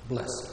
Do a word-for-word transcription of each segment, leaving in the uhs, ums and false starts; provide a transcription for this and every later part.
blessing.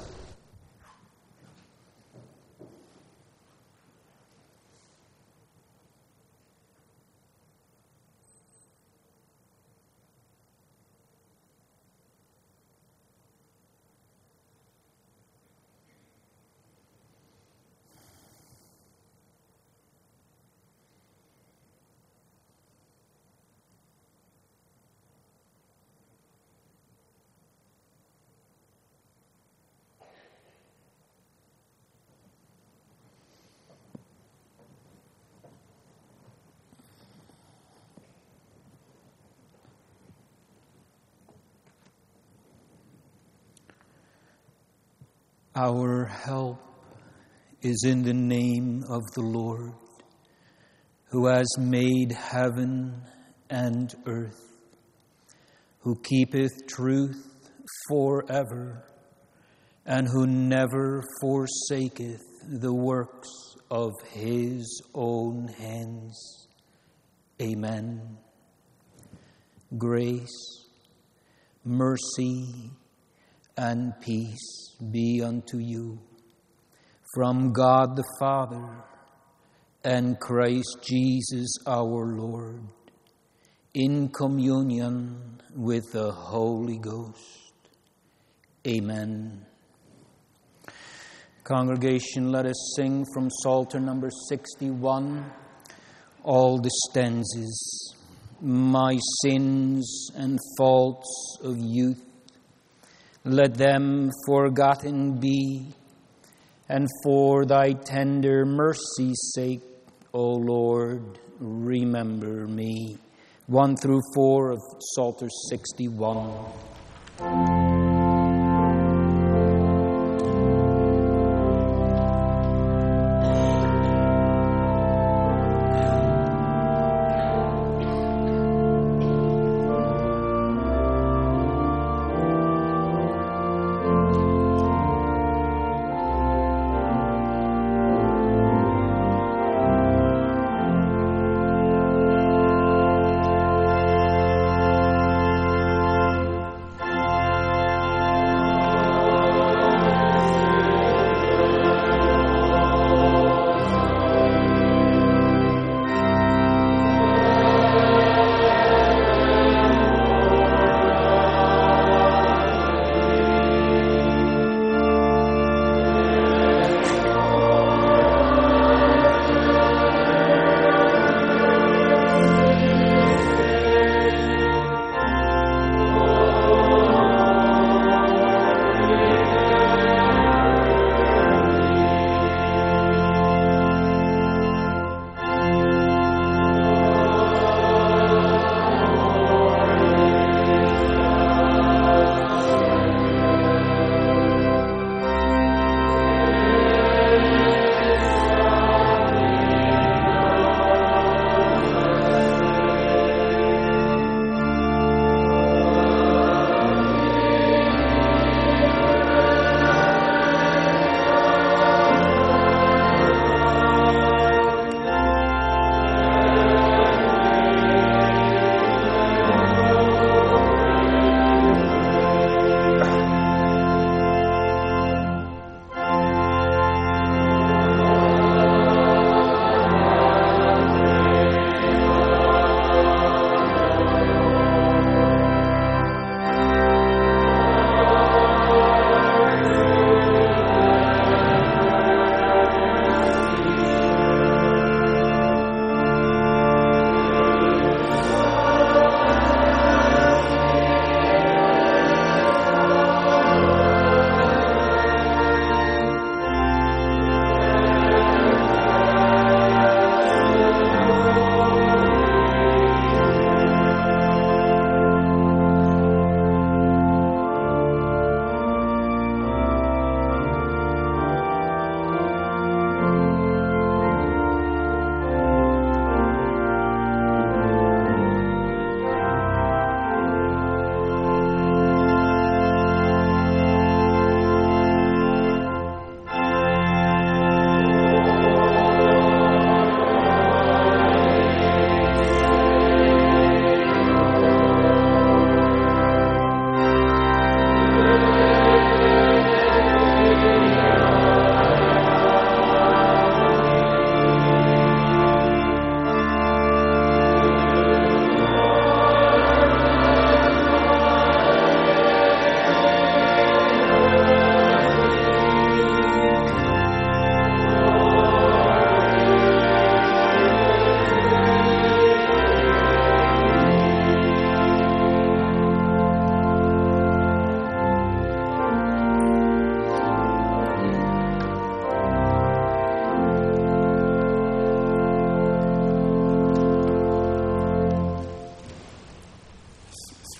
Our help is in the name of the Lord, who has made heaven and earth, who keepeth truth forever, and who never forsaketh the works of his own hands. Amen. Grace, mercy, and peace be unto you from God the Father and Christ Jesus our Lord, in communion with the Holy Ghost. Amen. Congregation, let us sing from Psalter number sixty-one, all the stanzas. My sins and faults of youth, let them forgotten be, and for thy tender mercy's sake, O Lord, remember me. One through four of Psalter sixty-one.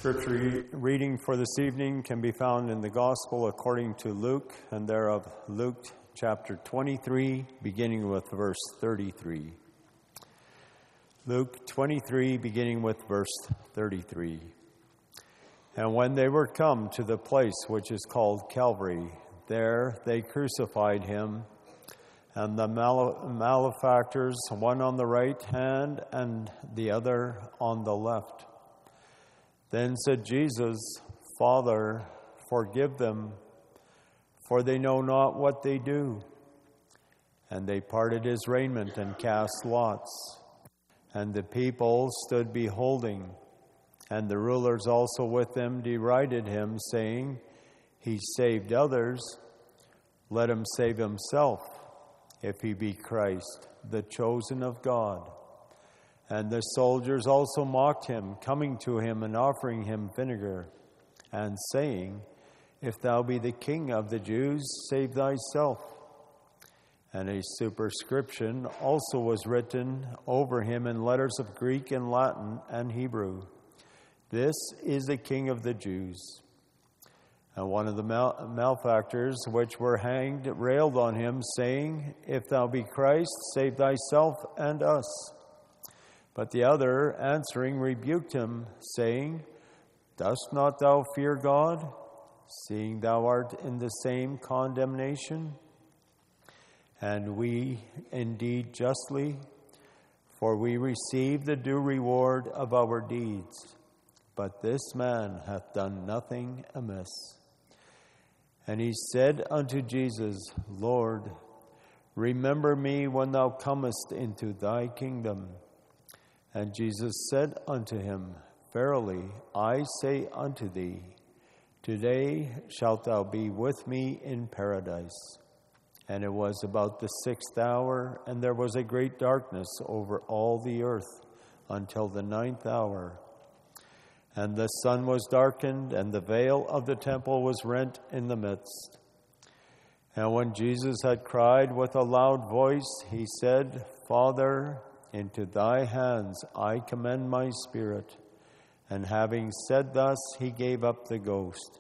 Scripture reading for this evening can be found in the Gospel according to Luke, and thereof Luke chapter twenty-three, beginning with verse thirty-three. Luke twenty-three, beginning with verse thirty-three. And when they were come to the place which is called Calvary, there they crucified him, and the male- malefactors, one on the right hand and the other on the left. Then said Jesus, Father, forgive them, for they know not what they do. And they parted his raiment and cast lots. And the people stood beholding. And the rulers also with them derided him, saying, He saved others, let him save himself, if he be Christ, the chosen of God. And the soldiers also mocked him, coming to him and offering him vinegar, and saying, If thou be the king of the Jews, save thyself. And a superscription also was written over him in letters of Greek and Latin and Hebrew, This is the King of the Jews. And one of the mal- malefactors which were hanged railed on him, saying, If thou be Christ, save thyself and us. But the other, answering, rebuked him, saying, Dost not thou fear God, seeing thou art in the same condemnation? And we indeed justly, for we receive the due reward of our deeds. But this man hath done nothing amiss. And he said unto Jesus, Lord, remember me when thou comest into thy kingdom. And Jesus said unto him, Verily, I say unto thee, today shalt thou be with me in paradise. And it was about the sixth hour, and there was a great darkness over all the earth until the ninth hour. And the sun was darkened, and the veil of the temple was rent in the midst. And when Jesus had cried with a loud voice, he said, Father, into thy hands I commend my spirit. And having said thus, he gave up the ghost.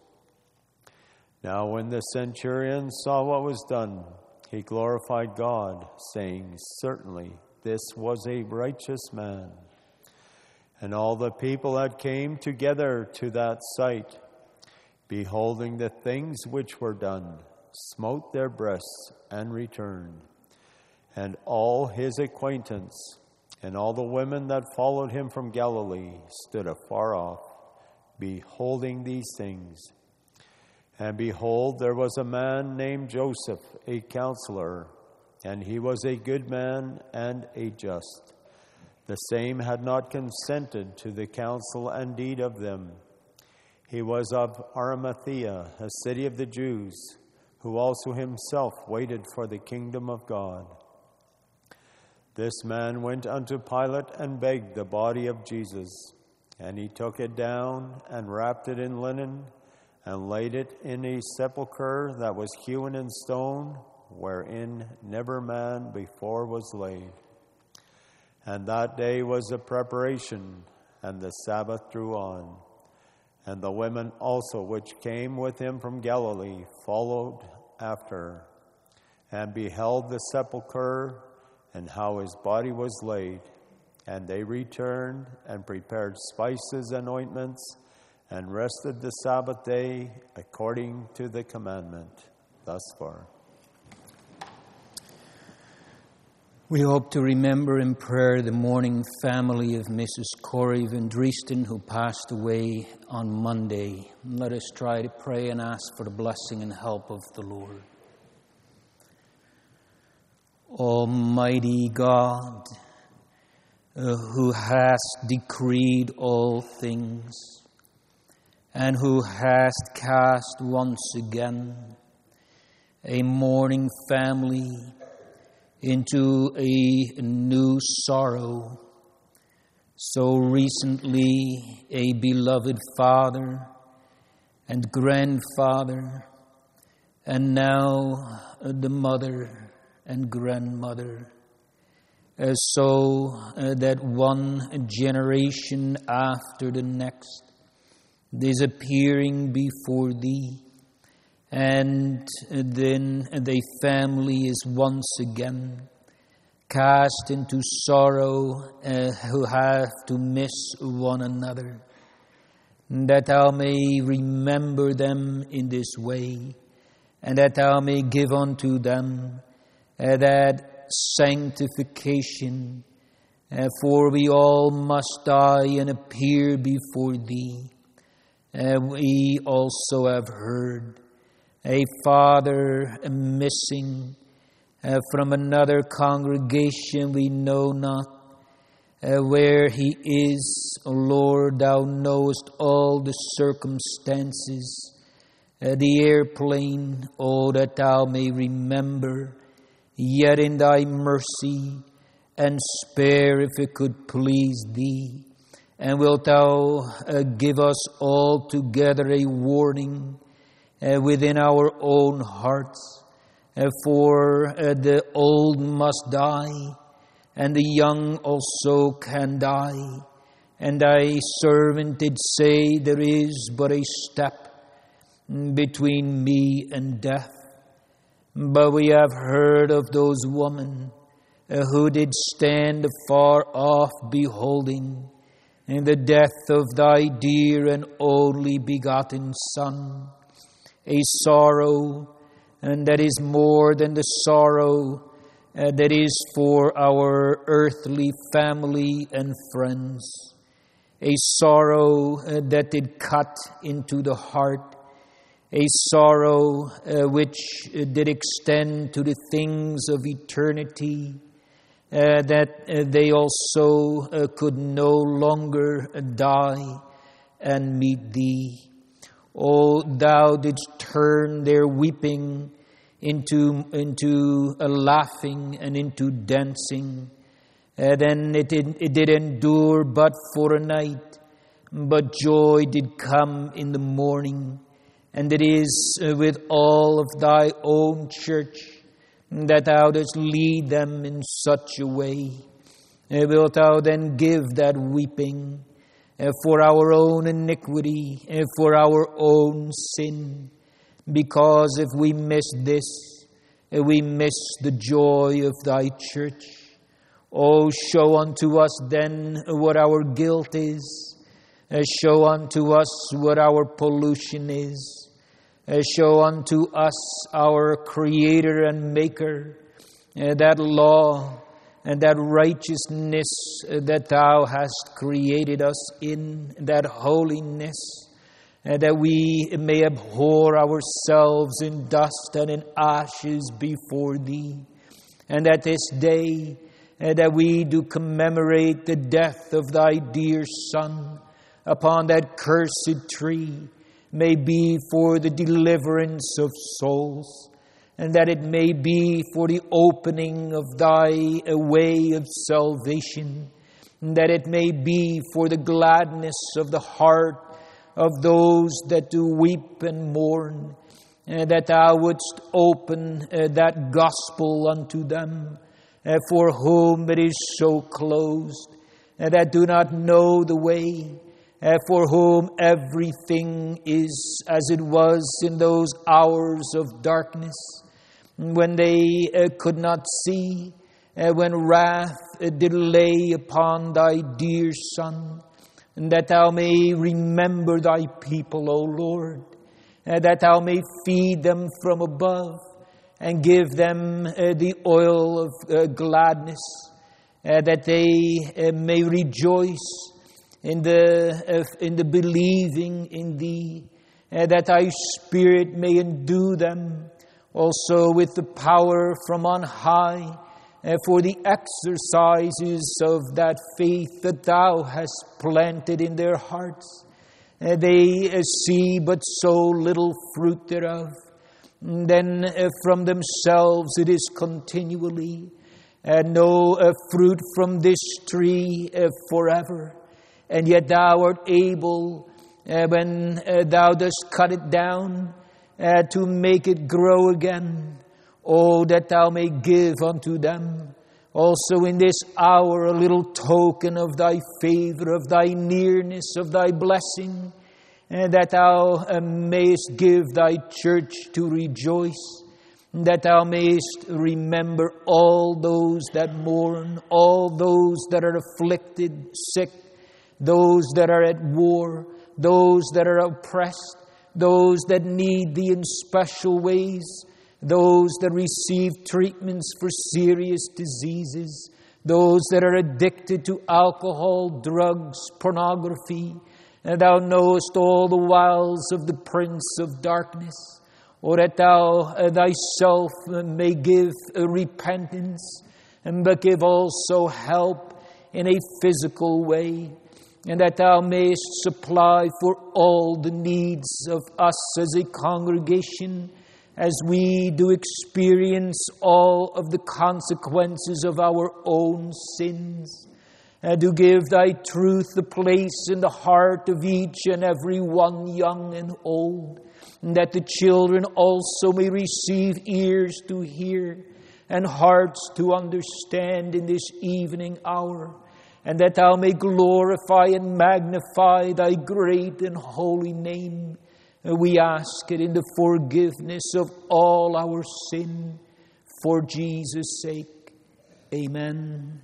Now when the centurion saw what was done, he glorified God, saying, Certainly this was a righteous man. And all the people that came together to that sight, beholding the things which were done, smote their breasts and returned. And all his acquaintance and all the women that followed him from Galilee stood afar off, beholding these things. And behold, there was a man named Joseph, a counselor, and he was a good man and a just. The same had not consented to the counsel and deed of them. He was of Arimathea, a city of the Jews, who also himself waited for the kingdom of God. This man went unto Pilate and begged the body of Jesus. And he took it down and wrapped it in linen and laid it in a sepulchre that was hewn in stone, wherein never man before was laid. And that day was the preparation, and the Sabbath drew on. And the women also which came with him from Galilee followed after, and beheld the sepulchre, and how his body was laid. And they returned and prepared spices and ointments, and rested the Sabbath day according to the commandment. Thus far. We hope to remember in prayer the mourning family of Missus Corey Van Driesten, who passed away on Monday. Let us try to pray and ask for the blessing and help of the Lord. Almighty God, uh, who hast decreed all things, and who hast cast once again a mourning family into a new sorrow, so recently a beloved father and grandfather, and now the mother and grandmother, uh, so uh, that one generation after the next disappearing before thee. And then the family is once again cast into sorrow, uh, who have to miss one another. That thou may remember them in this way, and that thou may give unto them uh, that sanctification, uh, for we all must die and appear before thee. Uh, we also have heard a father missing uh, from another congregation, we know not uh, where he is. O Lord, thou knowest all the circumstances, uh, the airplane, oh, that thou may remember, yet in thy mercy, and spare if it could please thee. And wilt thou uh, give us all together a warning Uh, within our own hearts, uh, for uh, the old must die, and the young also can die. And thy servant did say, there is but a step between me and death. But we have heard of those women uh, who did stand afar off beholding in the death of thy dear and only begotten Son, a sorrow, and that is more than the sorrow uh, that is for our earthly family and friends. A sorrow uh, that did cut into the heart. A sorrow uh, which uh, did extend to the things of eternity, uh, that uh, they also uh, could no longer die and meet thee. O thou didst turn their weeping into, into a laughing and into dancing. And then it did, it did endure but for a night, but joy did come in the morning. And it is with all of thy own church that thou dost lead them in such a way. And wilt thou then give that weeping Uh, for our own iniquity, uh, for our own sin, because if we miss this, uh, we miss the joy of thy church. Oh, show unto us then what our guilt is. Uh, show unto us what our pollution is. Uh, show unto us our Creator and Maker, uh, that law and that righteousness that thou hast created us in, that holiness, and that we may abhor ourselves in dust and in ashes before thee. And that this day uh, that we do commemorate the death of thy dear Son upon that cursed tree may be for the deliverance of souls, and that it may be for the opening of thy way of salvation, and that it may be for the gladness of the heart of those that do weep and mourn, and that thou wouldst open uh, that gospel unto them, uh, for whom it is so closed, and that do not know the way, uh, for whom everything is as it was in those hours of darkness, when they uh, could not see, uh, when wrath uh, did lay upon thy dear Son, and that thou may remember thy people, O Lord, uh, that thou may feed them from above, and give them uh, the oil of uh, gladness, uh, that they uh, may rejoice in the uh, in the believing in thee, uh, that thy Spirit may endue them also with the power from on high, uh, for the exercises of that faith that thou hast planted in their hearts. Uh, they uh, see but so little fruit thereof. And then uh, from themselves it is continually, uh, no uh, fruit from this tree uh, forever. And yet thou art able, uh, when uh, thou dost cut it down, Uh, to make it grow again. Oh, that thou may give unto them also in this hour a little token of thy favor, of thy nearness, of thy blessing, and that thou uh, mayest give thy church to rejoice, that thou mayest remember all those that mourn, all those that are afflicted, sick, those that are at war, those that are oppressed, those that need thee in special ways, those that receive treatments for serious diseases, those that are addicted to alcohol, drugs, pornography. And thou knowest all the wiles of the prince of darkness, or that thou uh, thyself may give uh, repentance, and but give also help in a physical way, and that thou mayest supply for all the needs of us as a congregation, as we do experience all of the consequences of our own sins, and to give thy truth a place in the heart of each and every one, young and old, and that the children also may receive ears to hear and hearts to understand in this evening hour, and that thou may glorify and magnify thy great and holy name. We ask it in the forgiveness of all our sin, for Jesus' sake. Amen.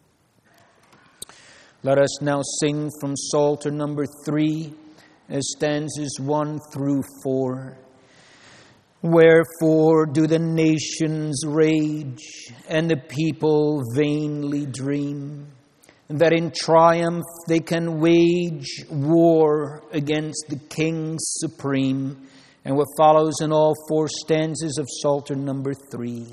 Let us now sing from Psalter number three, stanzas one through four. Wherefore do the nations rage, and the people vainly dream, that in triumph they can wage war against the King supreme? And what follows in all four stanzas of Psalter number three.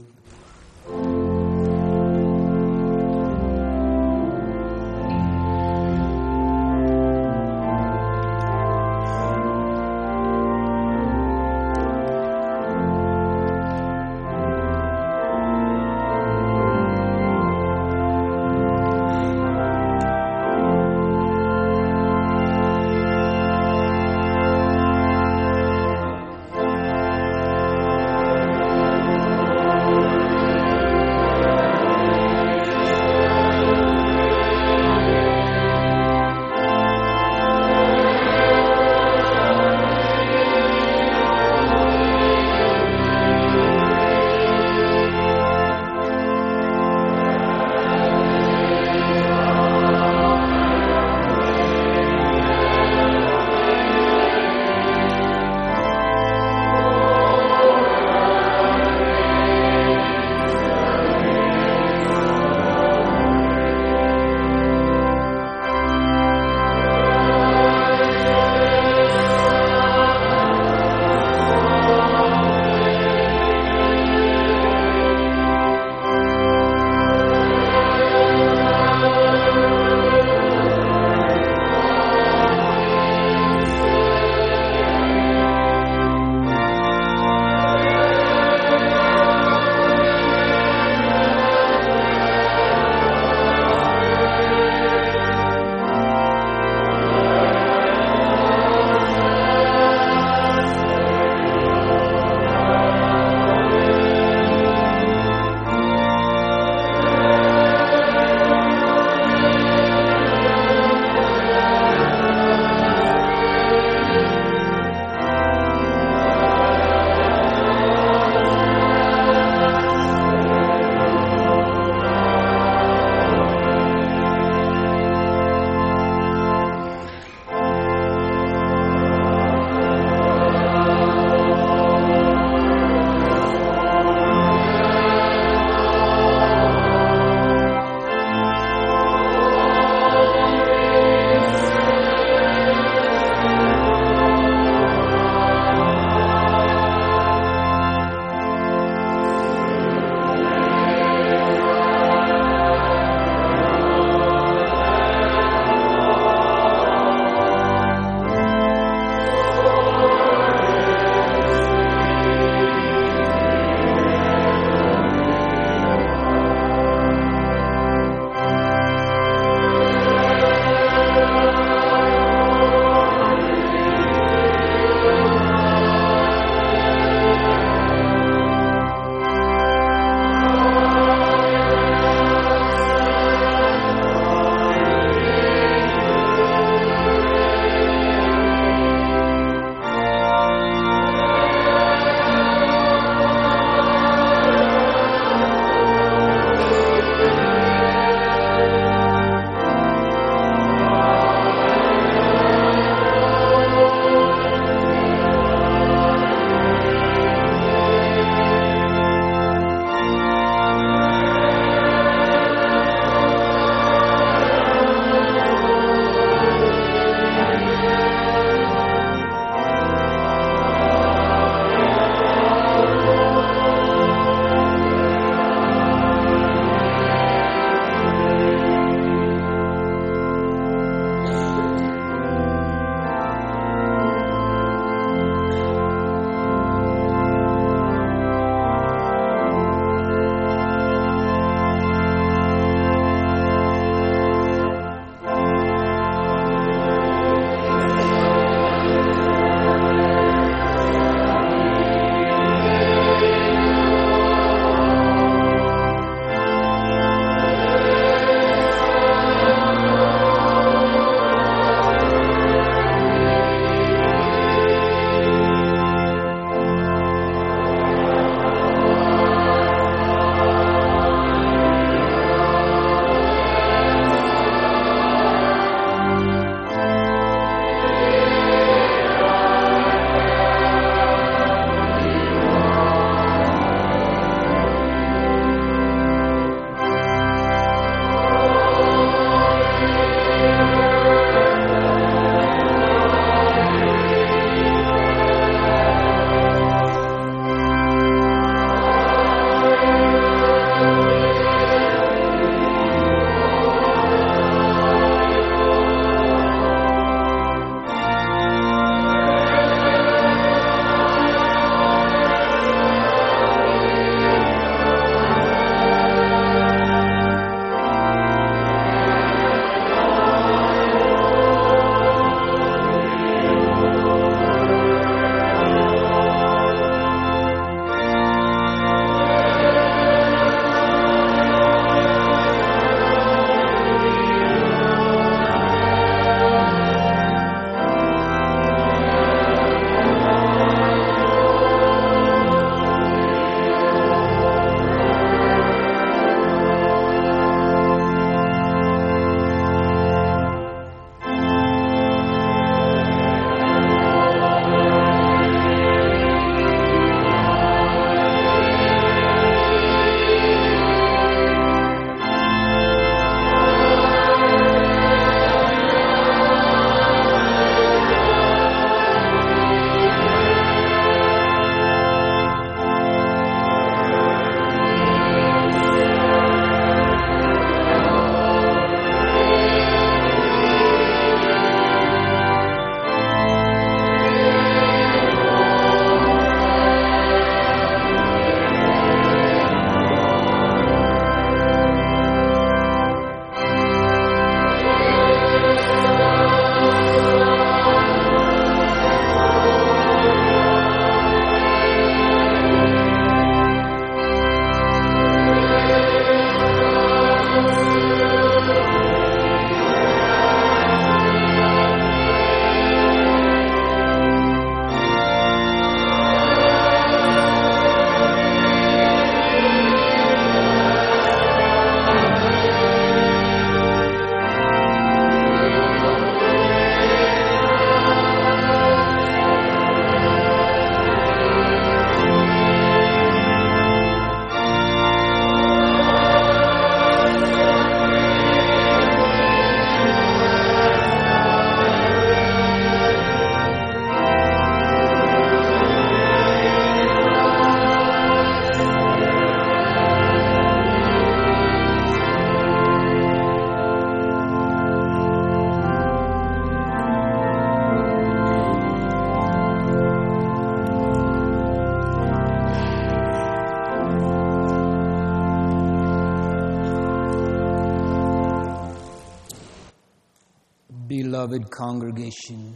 Beloved congregation,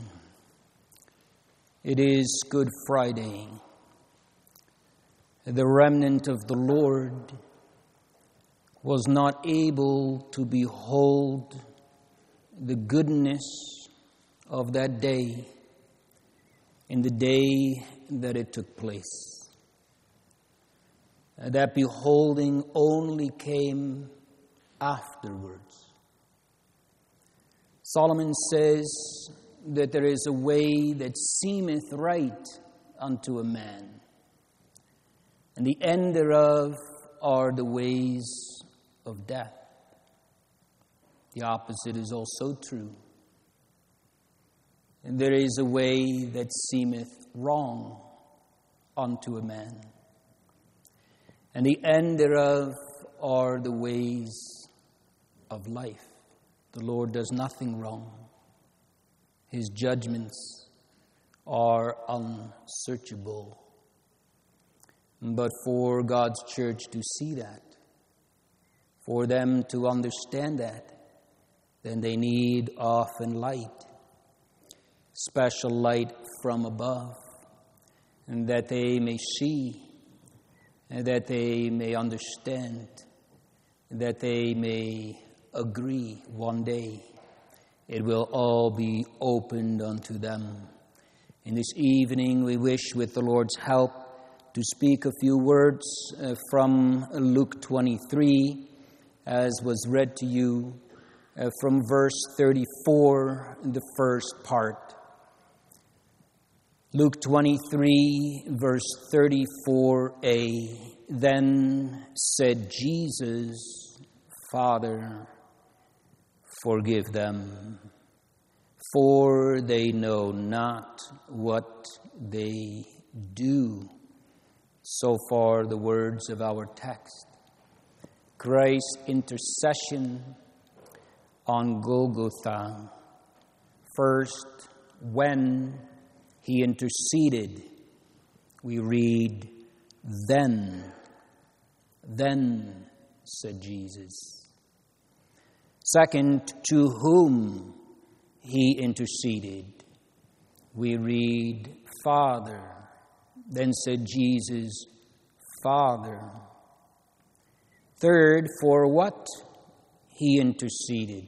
it is Good Friday. The remnant of the Lord was not able to behold the goodness of that day in the day that it took place. That beholding only came afterwards. Solomon says that there is a way that seemeth right unto a man, and the end thereof are the ways of death. The opposite is also true. And there is a way that seemeth wrong unto a man, and the end thereof are the ways of life. The Lord does nothing wrong. His judgments are unsearchable. But for God's church to see that, for them to understand that, then they need often light, special light from above, and that they may see, and that they may understand, that they may agree one day. It will all be opened unto them. In this evening, we wish, with the Lord's help, to speak a few words uh, from Luke twenty-three, as was read to you uh, from verse thirty-four, the first part. Luke twenty-three, verse thirty-four a. Then said Jesus, Father, forgive them, for they know not what they do. So far, the words of our text. Christ's intercession on Golgotha. First, when he interceded, we read, Then, then, said Jesus. Second, to whom he interceded, we read, Father. Then said Jesus, Father. Third, for what he interceded.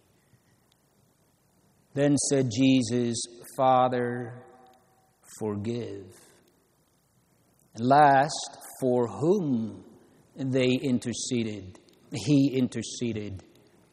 Then said Jesus, Father, forgive. And last, for whom they interceded, he interceded.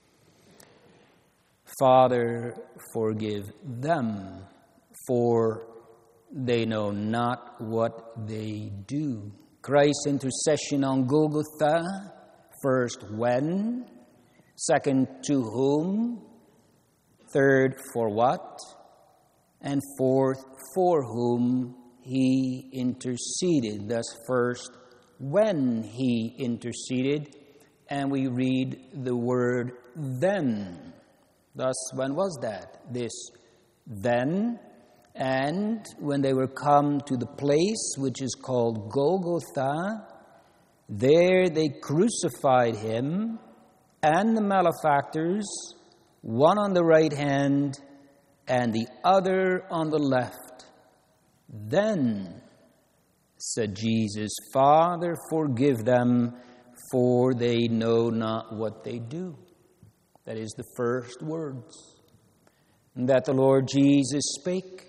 Father, forgive them, for they know not what they do. Christ's intercession on Golgotha. First, when. Second, to whom. Third, for what. And fourth, for whom he interceded. Thus, first, when he interceded. And we read the word then. Thus, when was that? This then. And when they were come to the place which is called Golgotha, there they crucified him and the malefactors, one on the right hand and the other on the left. Then said Jesus, Father, forgive them, for they know not what they do. That is the first words that the Lord Jesus spake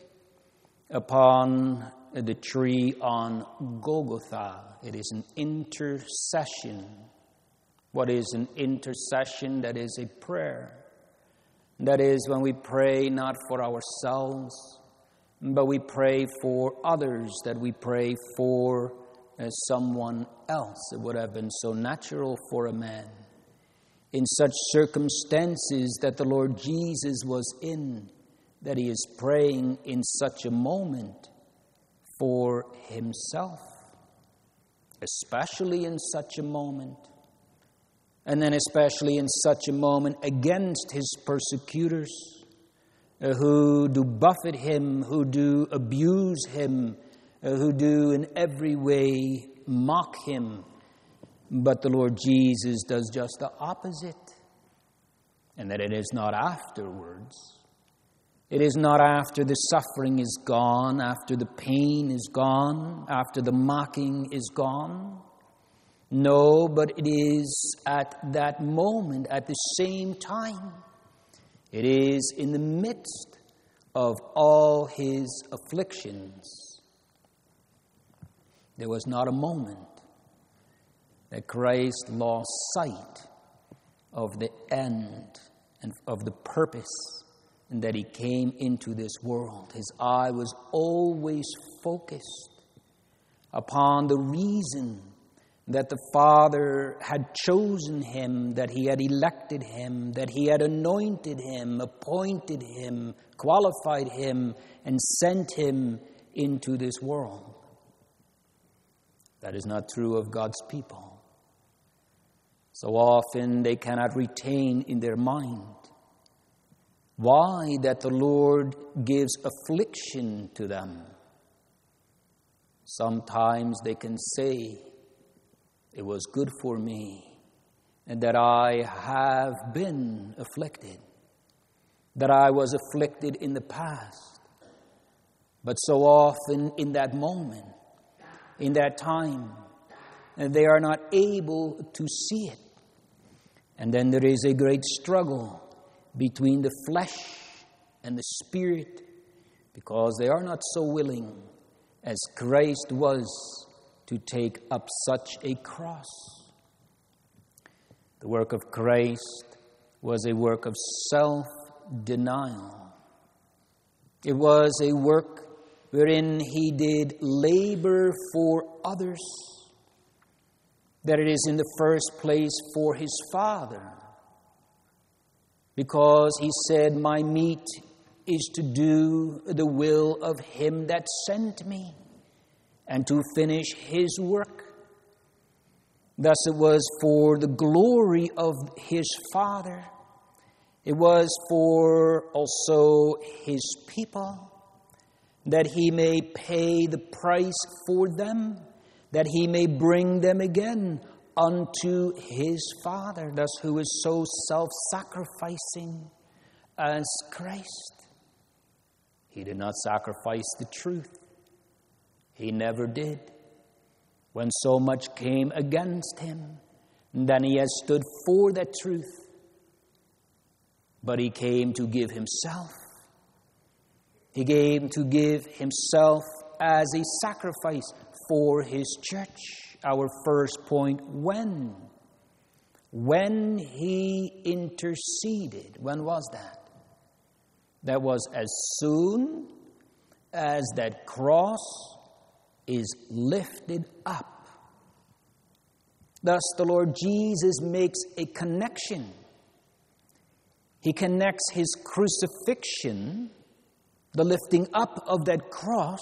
upon the tree on Golgotha. It is an intercession. What is an intercession? That is a prayer. That is when we pray not for ourselves, but we pray for others, that we pray for uh, someone else. It would have been so natural for a man in such circumstances that the Lord Jesus was in, that he is praying in such a moment for himself, especially in such a moment, and then especially in such a moment against his persecutors, uh, who do buffet him, who do abuse him, uh, who do in every way mock him. But the Lord Jesus does just the opposite, and that it is not afterwards, It is not after the suffering is gone, after the pain is gone, after the mocking is gone. No, but it is at that moment, at the same time. It is in the midst of all his afflictions. There was not a moment that Christ lost sight of the end and of the purpose and that he came into this world. His eye was always focused upon the reason that the Father had chosen him, that he had elected him, that he had anointed him, appointed him, qualified him, and sent him into this world. That is not true of God's people. So often they cannot retain in their mind why that the Lord gives affliction to them. Sometimes they can say, it was good for me, and that I have been afflicted, that I was afflicted in the past. But so often in that moment, in that time, they are not able to see it. And then there is a great struggle between the flesh and the spirit, because they are not so willing as Christ was to take up such a cross. The work of Christ was a work of self-denial. It was a work wherein he did labor for others, that it is in the first place for his Father, because he said, my meat is to do the will of him that sent me, and to finish his work. Thus it was for the glory of his Father. It was for also his people, that he may pay the price for them, that he may bring them again unto his Father. Thus who is so self-sacrificing as Christ. He did not sacrifice the truth. He never did. When so much came against him, then he has stood for that truth. But he came to give himself. He came to give himself as a sacrifice for his church. Our first point, when? When he interceded. When was that? That was as soon as that cross is lifted up. Thus the Lord Jesus makes a connection. He connects his crucifixion, the lifting up of that cross,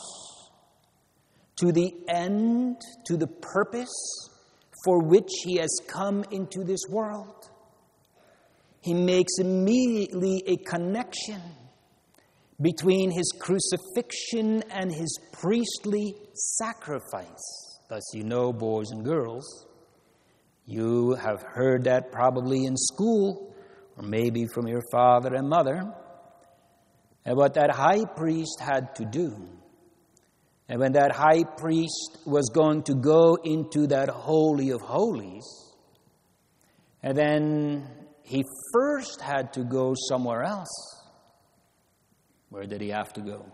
to the end, to the purpose for which he has come into this world. He makes immediately a connection between his crucifixion and his priestly sacrifice. Thus, you know, boys and girls, you have heard that probably in school, or maybe from your father and mother, and what that high priest had to do. And when that high priest was going to go into that Holy of Holies, and then he first had to go somewhere else. Where did he have to go?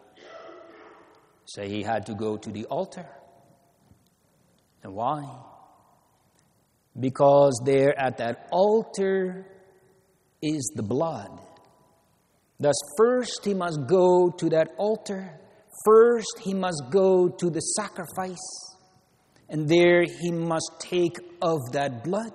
Say he had to go to the altar. And why? Because there at that altar is the blood. Thus first he must go to that altar. First he must go to the sacrifice. And there he must take of that blood.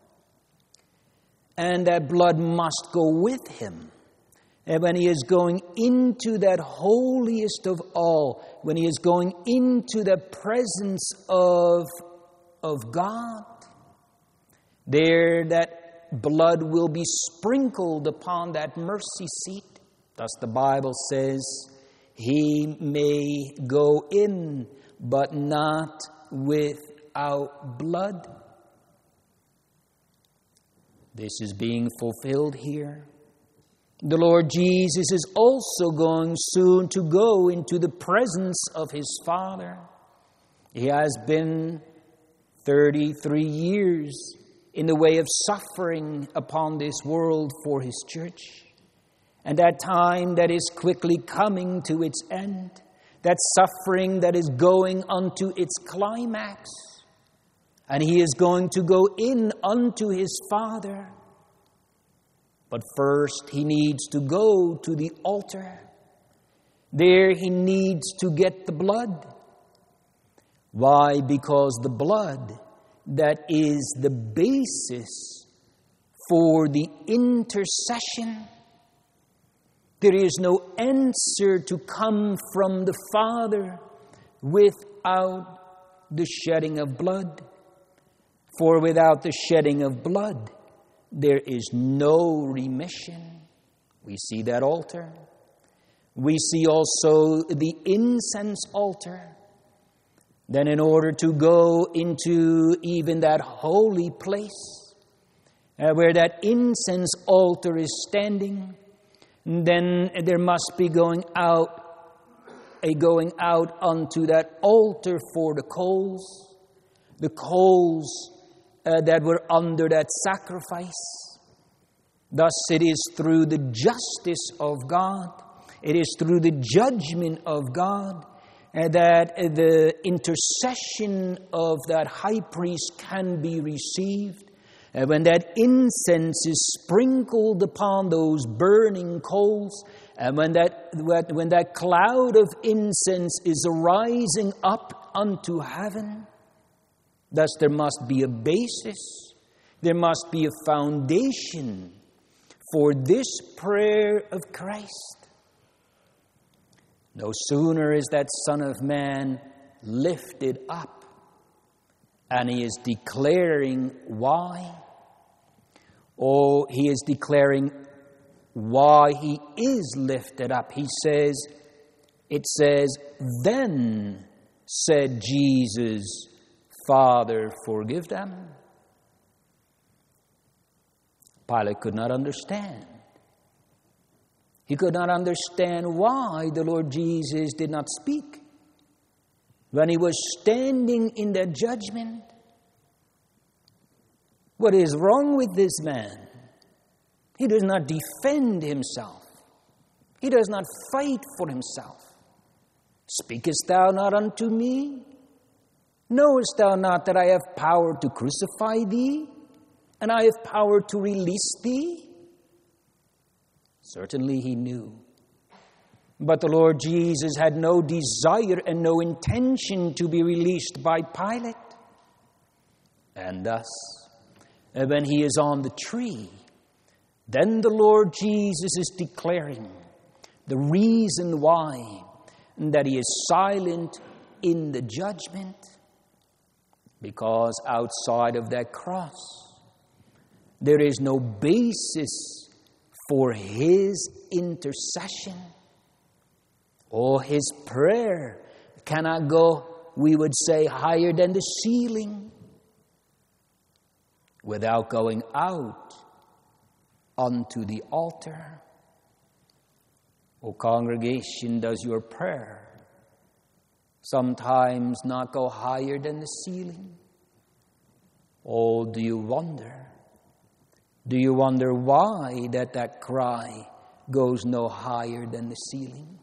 And that blood must go with him. And when he is going into that holiest of all, when he is going into the presence of, of God, there that blood will be sprinkled upon that mercy seat. Thus the Bible says, he may go in, but not without blood. This is being fulfilled here. The Lord Jesus is also going soon to go into the presence of his Father. He has been thirty-three years in the way of suffering upon this world for his church. And that time that is quickly coming to its end, that suffering that is going unto its climax. And he is going to go in unto his Father. But first he needs to go to the altar. There he needs to get the blood. Why? Because the blood that is the basis for the intercession. There is no answer to come from the Father without the shedding of blood. For without the shedding of blood, there is no remission. We see that altar. We see also the incense altar. Then in order to go into even that holy place, uh, where that incense altar is standing, then there must be going out, a going out unto that altar for the coals, the coals uh, that were under that sacrifice. Thus it is through the justice of God, it is through the judgment of God, uh, that uh, the intercession of that high priest can be received. Uh, when that incense is sprinkled upon those burning coals, and when that, when that cloud of incense is rising up unto heaven, thus there must be a basis, there must be a foundation for this prayer of Christ. No sooner is that Son of Man lifted up, and he is declaring why. Oh, he is declaring why he is lifted up. He says, it says, then said Jesus, Father, forgive them. Pilate could not understand. He could not understand why the Lord Jesus did not speak. When he was standing in that judgment, what is wrong with this man? He does not defend himself. He does not fight for himself. Speakest thou not unto me? Knowest thou not that I have power to crucify thee, and I have power to release thee? Certainly he knew. But the Lord Jesus had no desire and no intention to be released by Pilate. And thus, when he is on the tree, then the Lord Jesus is declaring the reason why that he is silent in the judgment. Because outside of that cross, there is no basis for his intercession. Or his prayer cannot go, we would say, higher than the ceiling without going out unto the altar. O congregation, does your prayer sometimes not go higher than the ceiling? Or do you wonder? Do you wonder why that that cry goes no higher than the ceiling?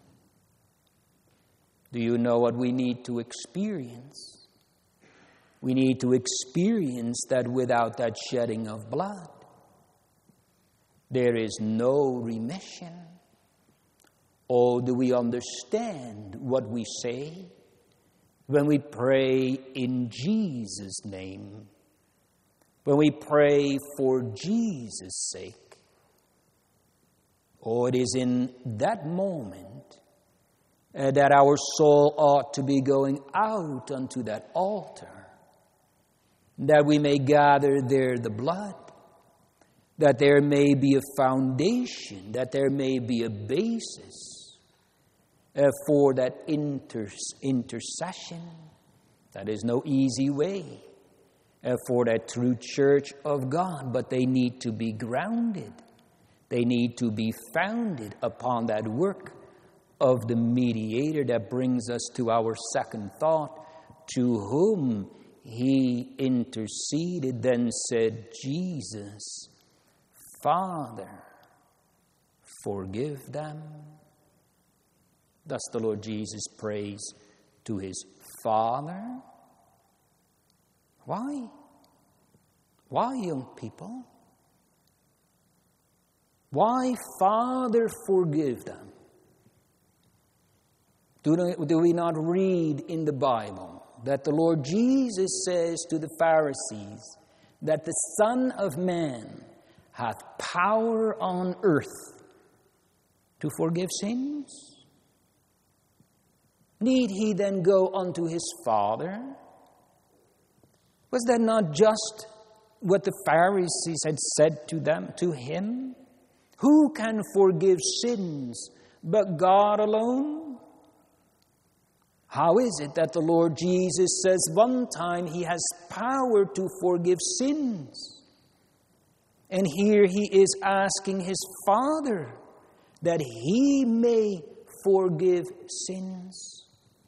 Do you know what we need to experience? We need to experience that without that shedding of blood, there is no remission. Or do we understand what we say when we pray in Jesus' name? When we pray for Jesus' sake? Or it is in that moment uh, that our soul ought to be going out unto that altar, that we may gather there the blood, that there may be a foundation, that there may be a basis uh, for that inter- intercession. That is no easy way uh, for that true church of God, but they need to be grounded. They need to be founded upon that work of the mediator. That brings us to our second thought, to whom he interceded. Then said Jesus, Father, forgive them. Thus the Lord Jesus prays to his Father. Why? Why, young people? Why, Father, forgive them? Do, do we not read in the Bible that the Lord Jesus says to the Pharisees that the Son of Man hath power on earth to forgive sins? Need he then go unto his Father? Was that not just what the Pharisees had said to them, to him? Who can forgive sins but God alone? How is it that the Lord Jesus says one time he has power to forgive sins? And here he is asking his Father that he may forgive sins.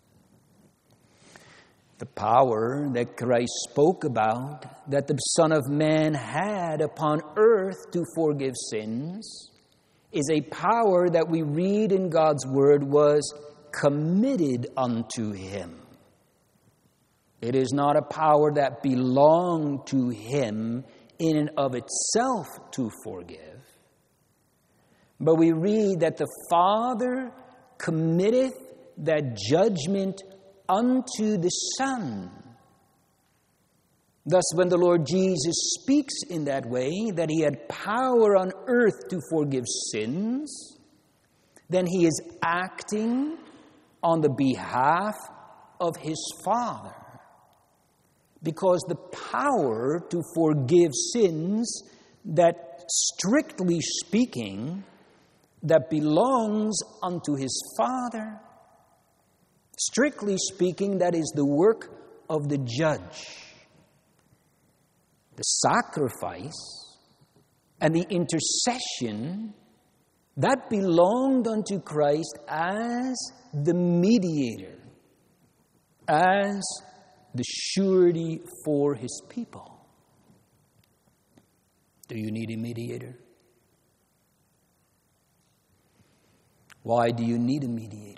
The power that Christ spoke about, that the Son of Man had upon earth to forgive sins, is a power that we read in God's Word was committed unto him. It is not a power that belonged to him in and of itself to forgive. But we read that the Father committeth that judgment unto the Son. Thus, when the Lord Jesus speaks in that way, that he had power on earth to forgive sins, then he is acting on the behalf of his Father. Because the power to forgive sins, that strictly speaking, that belongs unto his Father, strictly speaking, that is the work of the judge. The sacrifice and the intercession, that belonged unto Christ as the mediator, as the surety for his people. Do you need a mediator? Why do you need a mediator?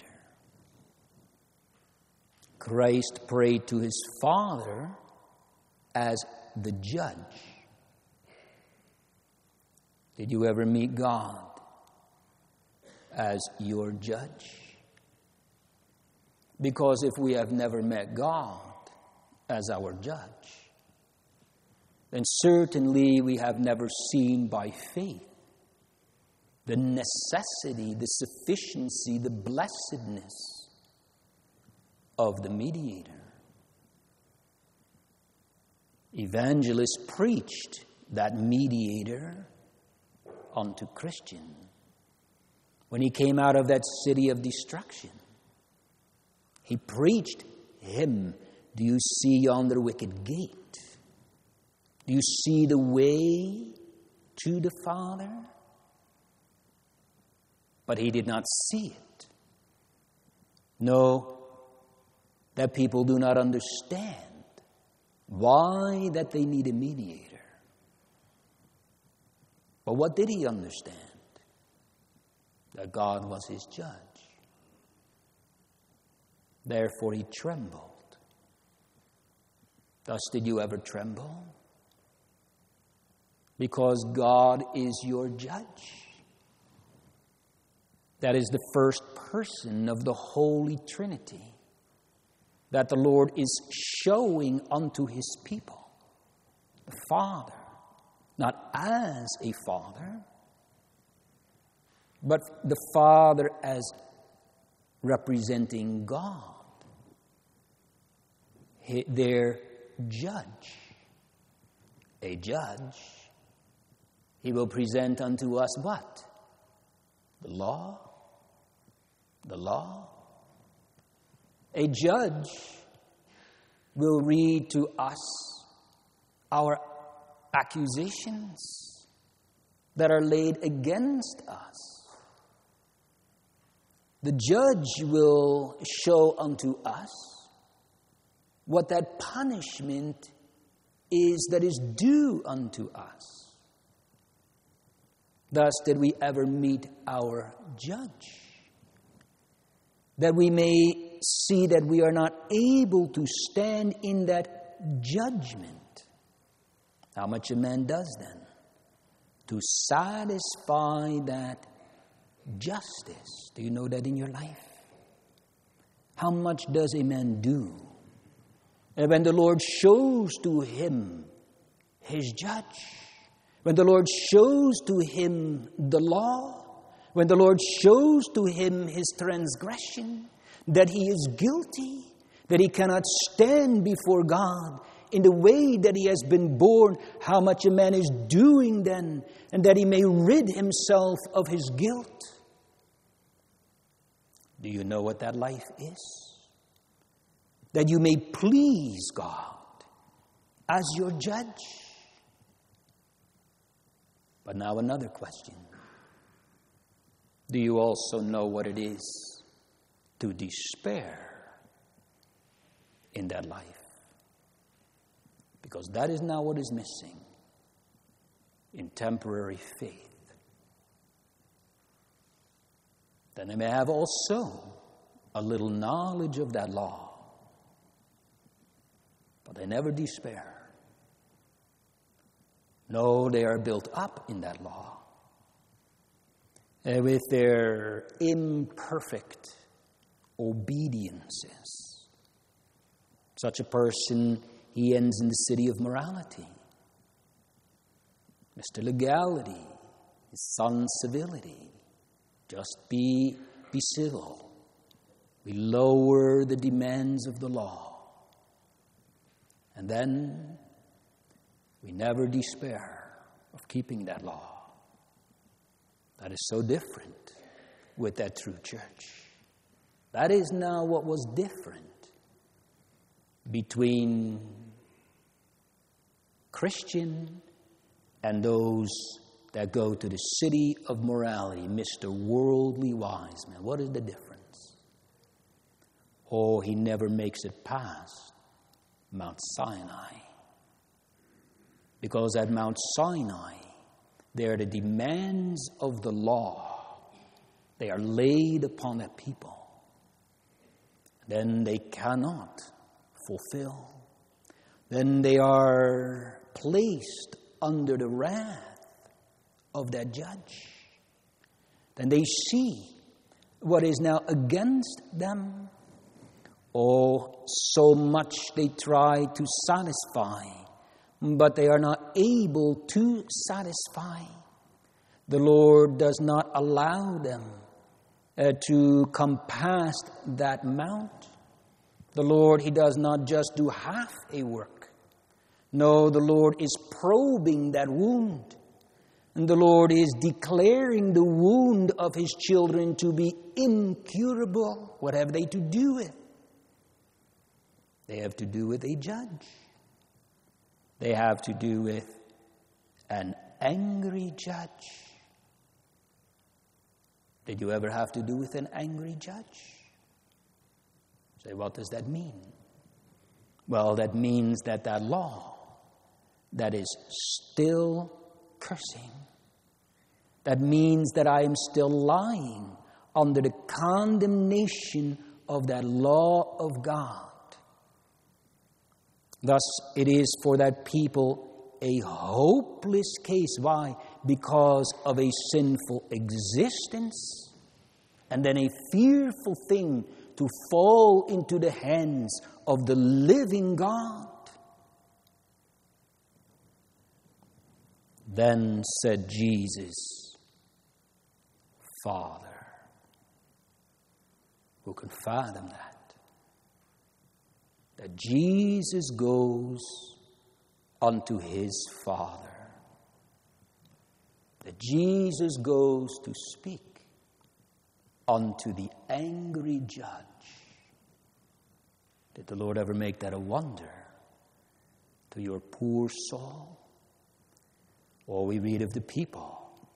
Christ prayed to his Father as the judge. Did you ever meet God as your judge? Because if we have never met God as our judge, then certainly we have never seen by faith the necessity, the sufficiency, the blessedness of the mediator. Evangelists preached that mediator unto Christian when he came out of that city of destruction. He preached him. Do you see yonder wicket gate? Do you see the way to the Father? But he did not see it. No, that people do not understand why that they need a mediator. But what did he understand? That God was his judge. Therefore he trembled. Thus, did you ever tremble? Because God is your judge. That is the first person of the Holy Trinity that the Lord is showing unto his people. The Father, not as a father, but the Father as representing God, their judge. A judge, he will present unto us what? The law. The law. A judge will read to us our accusations. that are laid against us. The judge will show unto us what that punishment is that is due unto us. Thus did we ever meet our judge, that we may see that we are not able to stand in that judgment. How much a man does then to satisfy that justice? Do you know that in your life? How much does a man do? And when the Lord shows to him his judge, when the Lord shows to him the law, when the Lord shows to him his transgression, that he is guilty, that he cannot stand before God in the way that he has been born, how much a man is doing then, and that he may rid himself of his guilt. Do you know what that life is? That you may please God as your judge. But now another question. Do you also know what it is to despair in that life? Because that is now what is missing in temporary faith. Then they may have also a little knowledge of that law, but they never despair. No, they are built up in that law. And with their imperfect obediences. Such a person, he ends in the city of morality. Mister Legality, his son civility. Just be, be civil. We lower the demands of the law. And then we never despair of keeping that law. That is so different with that true church. That is now what was different between Christian and those that go to the city of morality, Mister Worldly Wise Man. What is the difference? Oh, he never makes it past Mount Sinai. Because at Mount Sinai, there are the demands of the law. They are laid upon that people. Then they cannot fulfill. Then they are placed under the wrath of that judge. Then they see what is now against them. Oh, so much they try to satisfy, but they are not able to satisfy. The Lord does not allow them uh, to come past that mount. The Lord, he does not just do half a work. No, the Lord is probing that wound. And the Lord is declaring the wound of his children to be incurable. What have they to do with? They have to do with a judge. They have to do with an angry judge. Did you ever have to do with an angry judge? Say, what does that mean? Well, that means that that law that is still cursing, that means that I am still lying under the condemnation of that law of God. Thus, it is for that people a hopeless case. Why? Because of a sinful existence, and then a fearful thing to fall into the hands of the living God. Then said Jesus, Father. Who can fathom that? That Jesus goes unto his Father. That Jesus goes to speak unto the angry judge. Did the Lord ever make that a wonder to your poor soul? Or we read of the people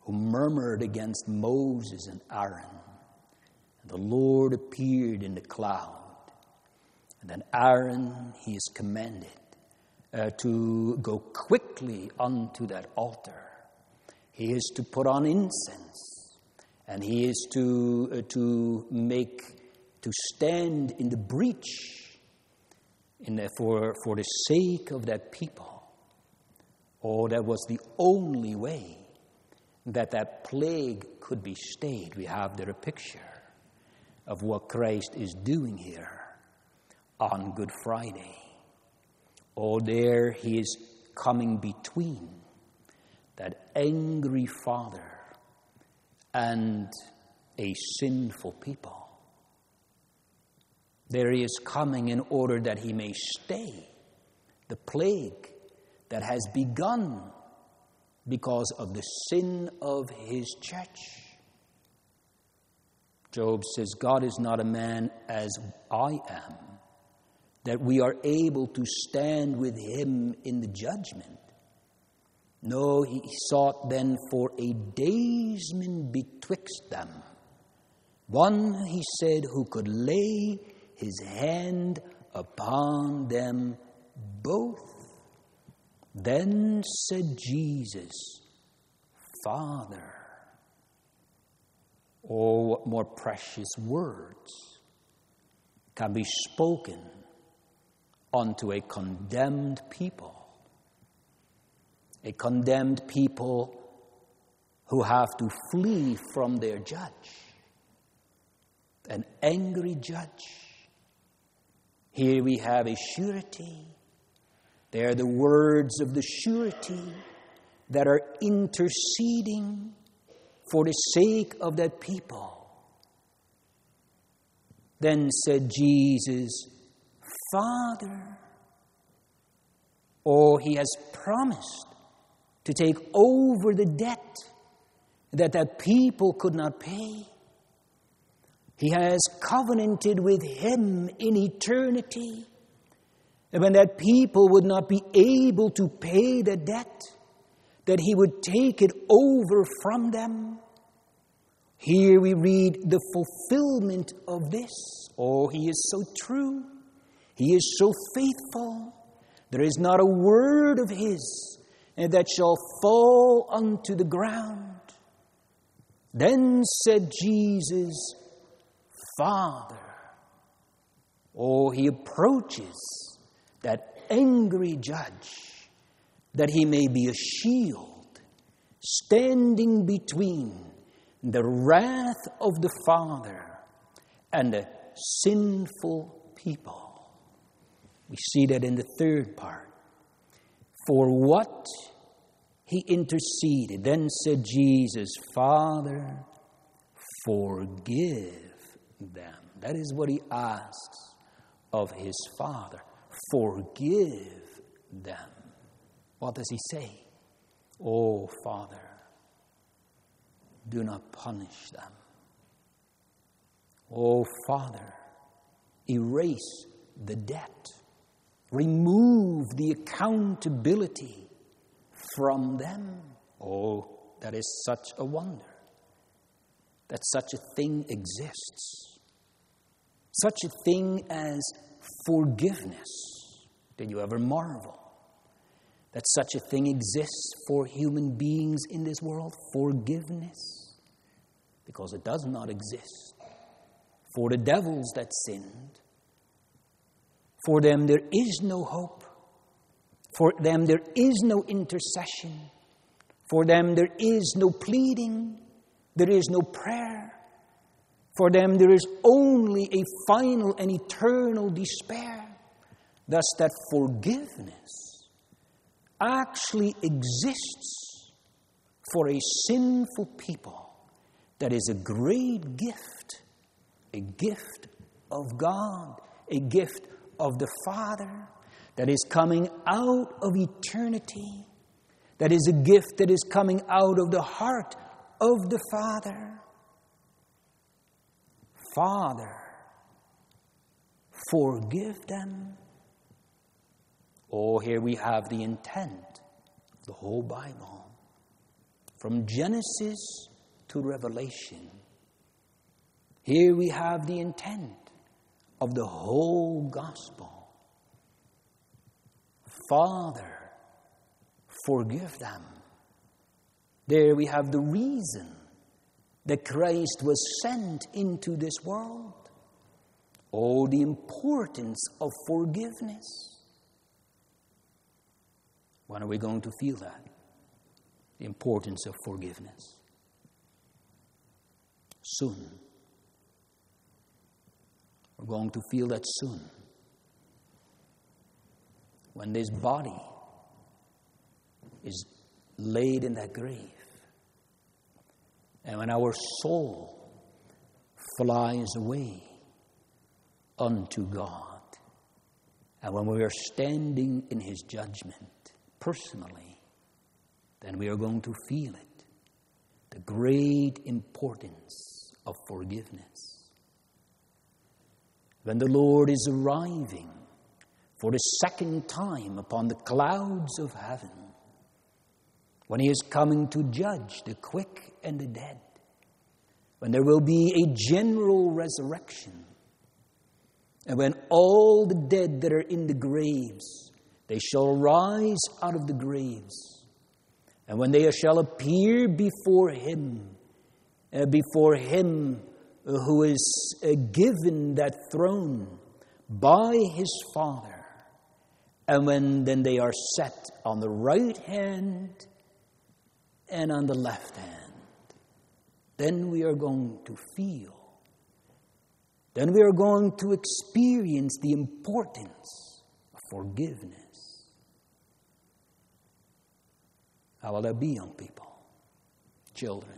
who murmured against Moses and Aaron. And the Lord appeared in the cloud. And then Aaron, he is commanded uh, to go quickly unto that altar. He is to put on incense. And he is to, uh, to make, to stand in the breach in the, for, for the sake of that people. Oh, that was the only way that that plague could be stayed. We have there a picture of what Christ is doing here on Good Friday. Oh, there he is coming between that angry Father and a sinful people. There he is coming in order that he may stay the plague that has begun because of the sin of his church. Job says, God is not a man as I am, that we are able to stand with him in the judgment. No, he sought then for a daysman betwixt them. One, he said, who could lay his hand upon them both. Then said Jesus, Father. Oh, what more precious words can be spoken unto a condemned people. A condemned people who have to flee from their judge. An angry judge. Here we have a surety. They are the words of the surety that are interceding for the sake of that people. Then said Jesus, Father. Oh, he has promised to take over the debt that that people could not pay. He has covenanted with him in eternity. And when that people would not be able to pay the debt, that he would take it over from them. Here we read the fulfillment of this. Oh, he is so true. He is so faithful. There is not a word of his that shall fall unto the ground. Then said Jesus, Father. Oh, he approaches that angry judge, that he may be a shield, standing between the wrath of the Father and the sinful people. We see that in the third part. For what he interceded. Then said Jesus, Father, forgive them. That is what he asks of his Father. Forgive them. What does he say? Oh, Father, do not punish them. Oh, Father, erase the debt. Remove the accountability from them. Oh, that is such a wonder that such a thing exists. Such a thing as forgiveness. Did you ever marvel that such a thing exists for human beings in this world? Forgiveness. Because it does not exist for the devils that sinned. For them there is no hope. For them there is no intercession. For them there is no pleading. There is no prayer. For them there is only a final and eternal despair. Thus that forgiveness actually exists for a sinful people. That is a great gift. A gift of God. A gift of the Father. That is coming out of eternity. That is a gift that is coming out of the heart of the Father. Father, forgive them. Oh, here we have the intent of the whole Bible. from Genesis to Revelation. Here we have the intent of the whole gospel. Father, forgive them. There we have the reason that Christ was sent into this world. Oh, the importance of forgiveness. When are we going to feel that? The importance of forgiveness. Soon. We're going to feel that soon. When this body is laid in that grave. And when our soul flies away unto God. And when we are standing in His judgment personally, then we are going to feel it. The great importance of forgiveness. When the Lord is arriving for the second time upon the clouds of heaven, when He is coming to judge the quick and the dead, when there will be a general resurrection, and when all the dead that are in the graves, they shall rise out of the graves, and when they shall appear before Him, uh, before Him who is uh, given that throne by His Father, and when then they are set on the right hand and on the left hand, then we are going to feel, then we are going to experience the importance of forgiveness. How will that be, young people, children?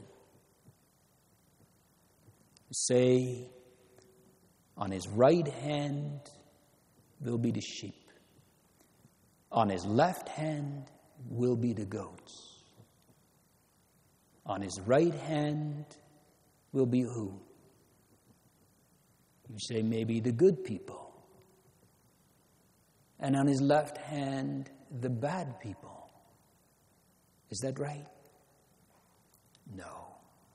Say, on His right hand will be the sheep. On His left hand will be the goats. On His right hand will be who? You say maybe the good people. And on His left hand, the bad people. Is that right? No.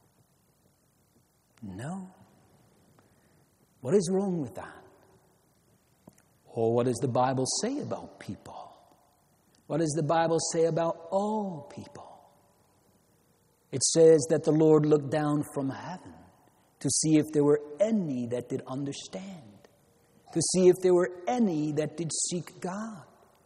No. What is wrong with that? Or what does the Bible say about people? What does the Bible say about all people? It says that the Lord looked down from heaven to see if there were any that did understand, to see if there were any that did seek God.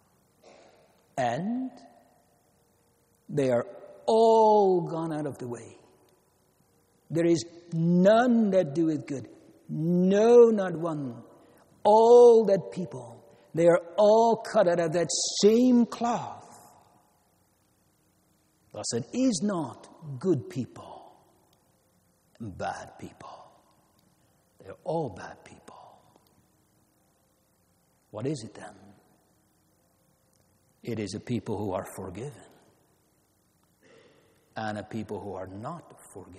And they are all gone out of the way. There is none that doeth good. No, not one. All that people, they are all cut out of that same cloth. Thus it is not good people and bad people. They're all bad people. What is it then? It is a people who are forgiven and a people who are not forgiven.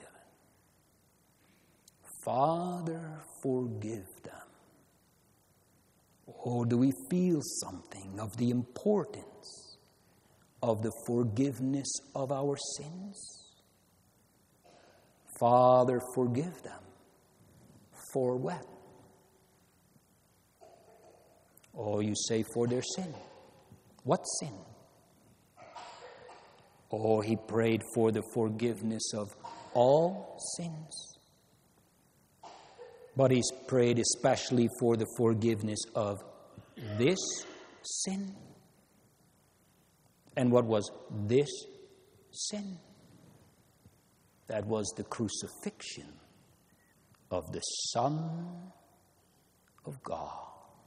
Father, forgive them. Or do we feel something of the importance of the forgiveness of our sins? Father, forgive them. For what? Or you say for their sin. What sin? Or he prayed for the forgiveness of all sins. But he's prayed especially for the forgiveness of this sin. And what was this sin? That was the crucifixion of the Son of God.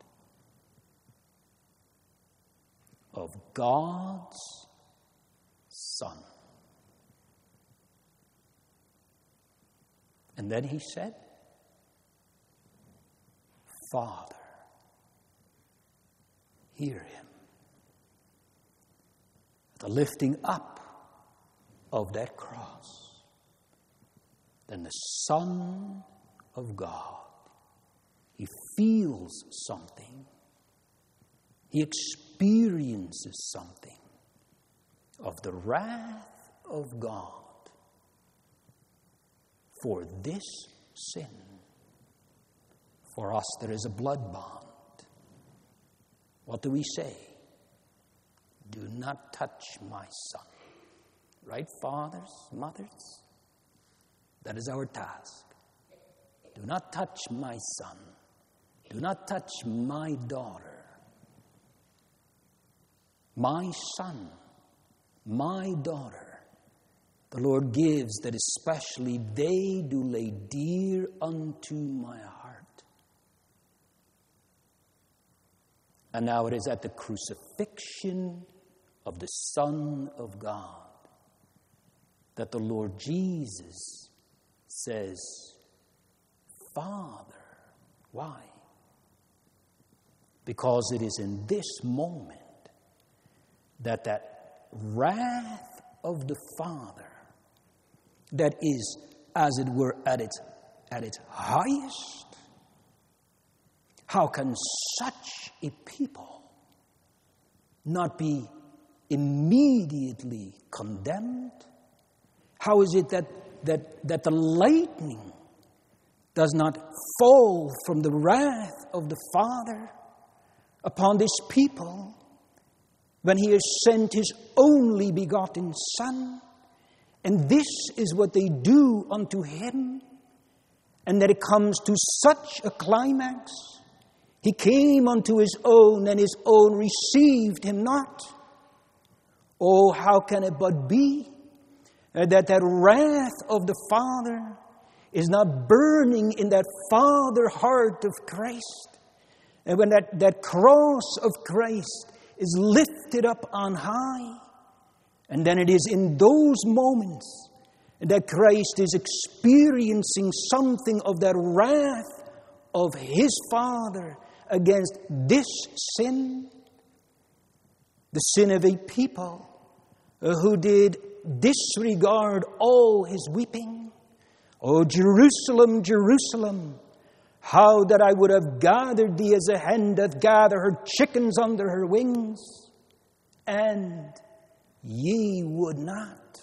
Of God's Son. And then he said, Father, hear him. The lifting up of that cross. Then the Son of God, he feels something. He experiences something of the wrath of God for this sin. For us there is a blood bond. What do we say? Do not touch my son. Right, fathers, mothers? That is our task. Do not touch my son. Do not touch my daughter. My son, my daughter, the Lord gives that especially they do lay dear unto my heart. And now it is at the crucifixion of the Son of God that the Lord Jesus says, Father. Why? Because it is in this moment that that wrath of the Father that is, as it were, at its, at its highest. How can such a people not be immediately condemned? How is it that, that, that the lightning does not fall from the wrath of the Father upon this people when He has sent His only begotten Son? And this is what they do unto Him. And that it comes to such a climax. He came unto His own, and His own received Him not. Oh, how can it but be that that wrath of the Father is not burning in that Father heart of Christ? And when that, that cross of Christ is lifted up on high, and then it is in those moments that Christ is experiencing something of that wrath of His Father against this sin, the sin of a people who did disregard all His weeping. Oh, Jerusalem, Jerusalem, how that I would have gathered thee as a hen doth gather her chickens under her wings, and ye would not.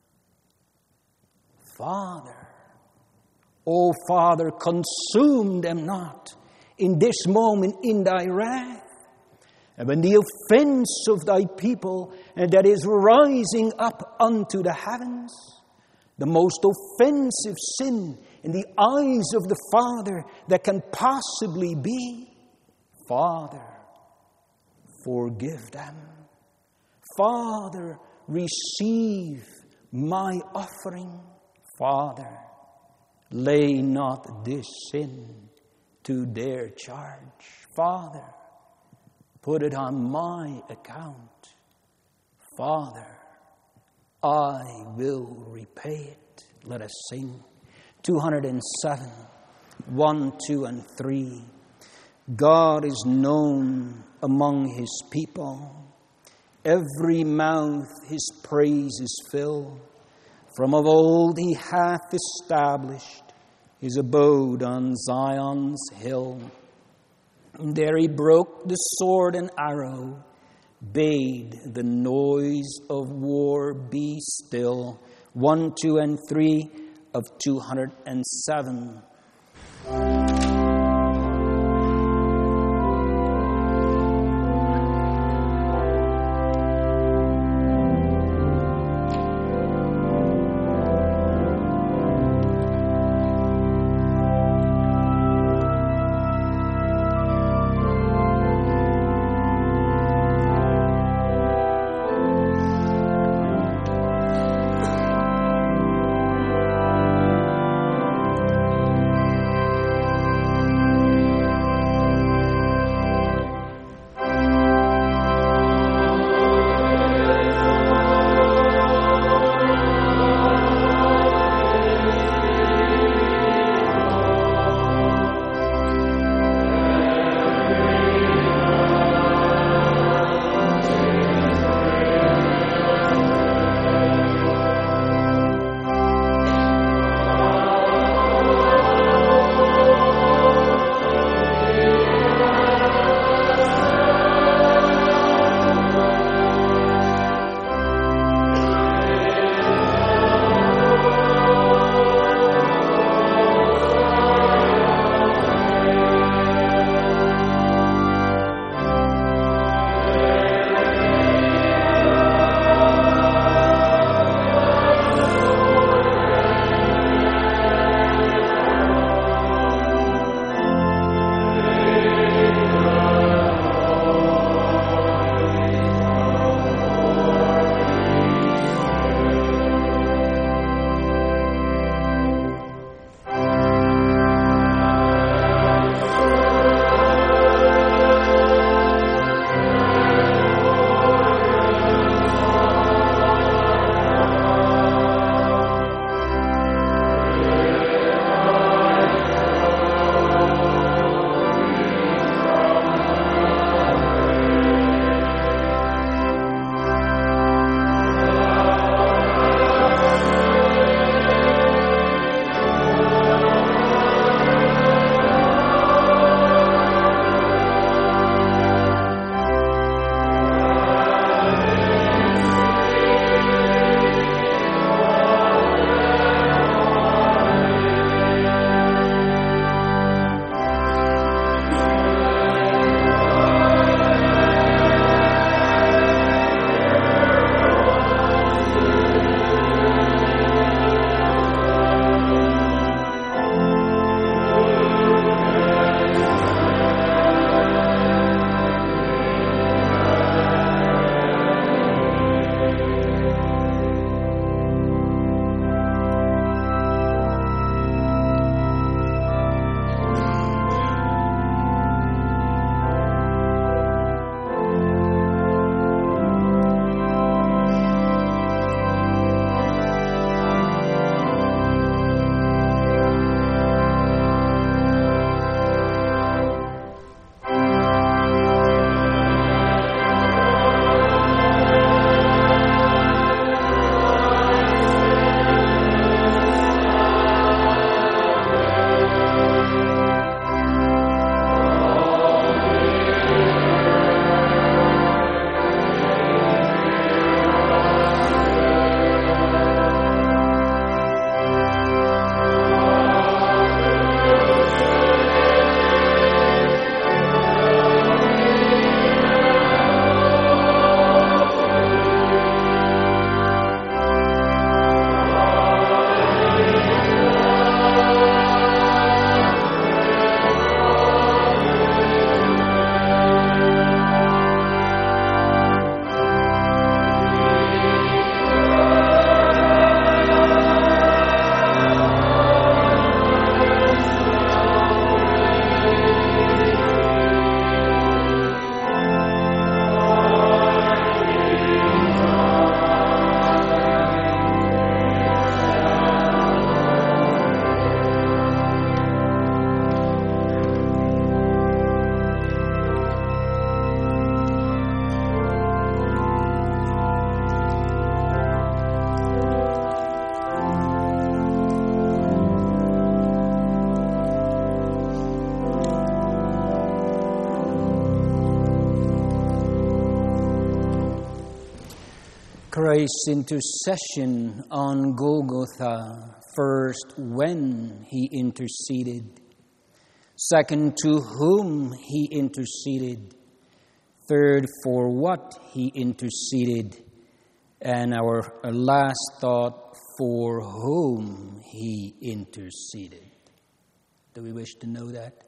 Father, O Father, consume them not in this moment in thy wrath. And when the offense of thy people that is rising up unto the heavens, the most offensive sin in the eyes of the Father that can possibly be, Father, forgive them. Father, receive my offering. Father, lay not this sin to their charge. Father, put it on my account. Father, I will repay it. Let us sing. two hundred seven, one, two, and three. God is known among His people. Every mouth His praises fill. From of old He hath established His abode on Zion's hill. There He broke the sword and arrow, bade the noise of war be still. One, two, and three of two hundred seven. Christ's intercession on Golgotha. First, when he interceded. Second, to whom he interceded. Third, for what he interceded. And our last thought, for whom he interceded. Do we wish to know that?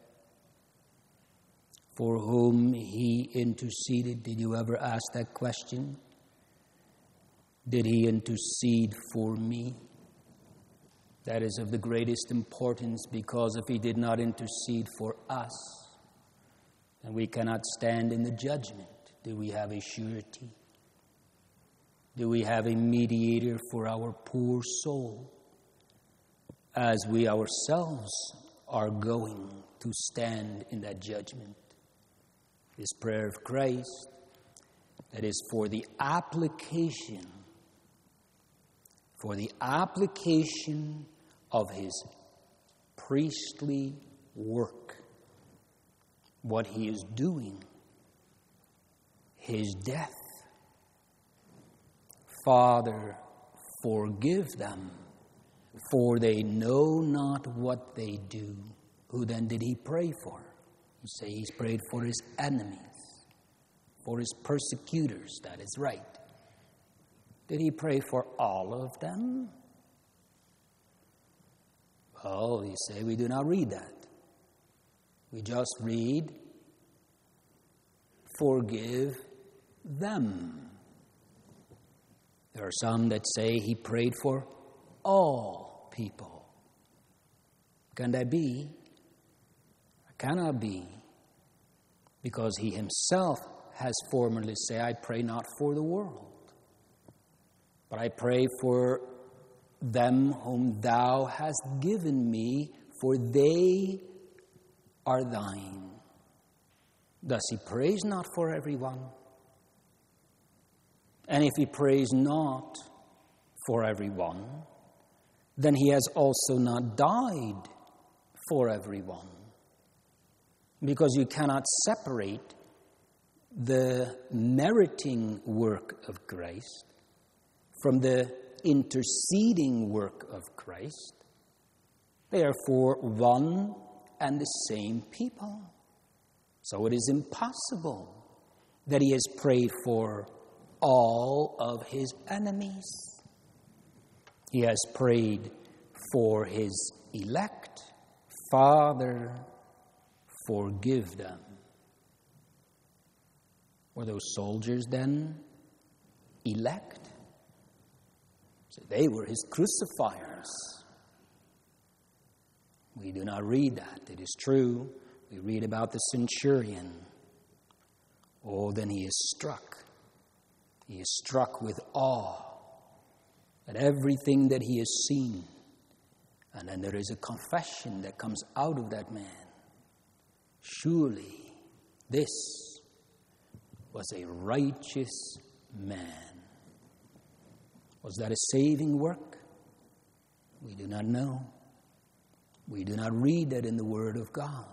For whom he interceded. Did you ever ask that question? Did he intercede for me? That is of the greatest importance, because if he did not intercede for us, then we cannot stand in the judgment. Do we have a surety? Do we have a mediator for our poor soul, as we ourselves are going to stand in that judgment? This prayer of Christ, that is for the application, for the application of his priestly work, what he is doing, his death. Father, forgive them, for they know not what they do. Who then did he pray for? You say he's prayed for his enemies, for his persecutors. That is right. Did he pray for all of them? Oh, you say we do not read that. We just read, forgive them. There are some that say he prayed for all people. Can that be? It cannot be. Because he himself has formerly said, I pray not for the world, but I pray for them whom thou hast given me, for they are thine. Thus he prays not for everyone. And if he prays not for everyone, then he has also not died for everyone. Because you cannot separate the meriting work of Christ from the interceding work of Christ. They are for one and the same people. So it is impossible that he has prayed for all of his enemies. He has prayed for his elect. Father, forgive them. Were those soldiers then elect? So they were his crucifiers. We do not read that. It is true. We read about the centurion. Oh, then he is struck. He is struck with awe at everything that he has seen. And then there is a confession that comes out of that man. Surely this was a righteous man. Was that a saving work? We do not know. We do not read that in the Word of God.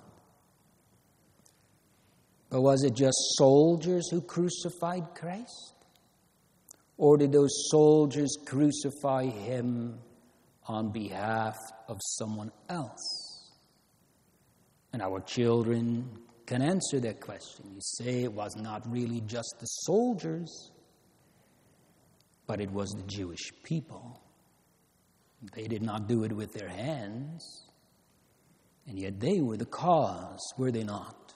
But was it just soldiers who crucified Christ? Or did those soldiers crucify him on behalf of someone else? And our children can answer that question. You say it was not really just the soldiers, but it was the Jewish people. They did not do it with their hands, and yet they were the cause, were they not?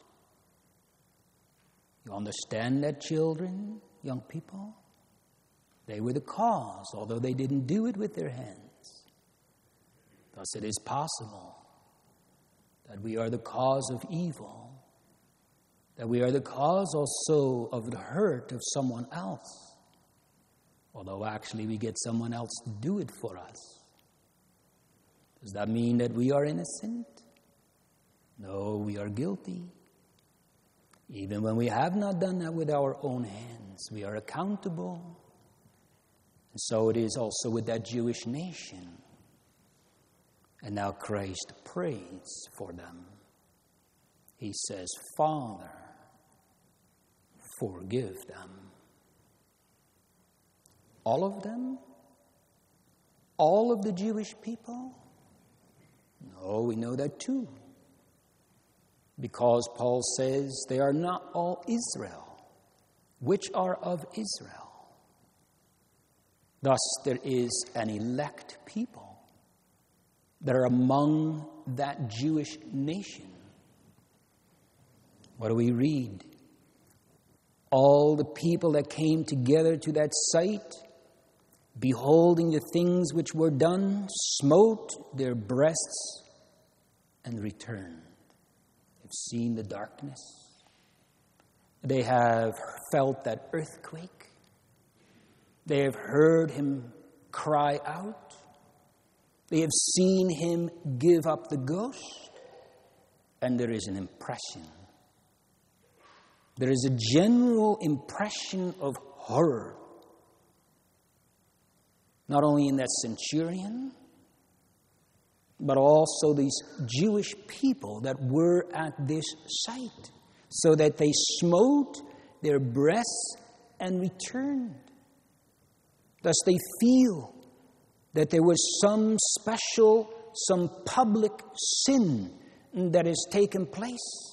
You understand that, children, young people? They were the cause, although they didn't do it with their hands. Thus it is possible that we are the cause of evil, that we are the cause also of the hurt of someone else, although actually we get someone else to do it for us. Does that mean that we are innocent? No, we are guilty. Even when we have not done that with our own hands, we are accountable. And so it is also with that Jewish nation. And now Christ prays for them. He says, Father, forgive them. All of them? All of the Jewish people? No, we know that too. Because Paul says they are not all Israel, which are of Israel. Thus, there is an elect people that are among that Jewish nation. What do we read? All the people that came together to that site, beholding the things which were done, smote their breasts and returned. They've seen the darkness. They have felt that earthquake. They have heard him cry out. They have seen him give up the ghost. And there is an impression. There is a general impression of horror. Not only in that centurion, but also these Jewish people that were at this site, so that they smote their breasts and returned. Thus they feel that there was some special, some public sin that has taken place.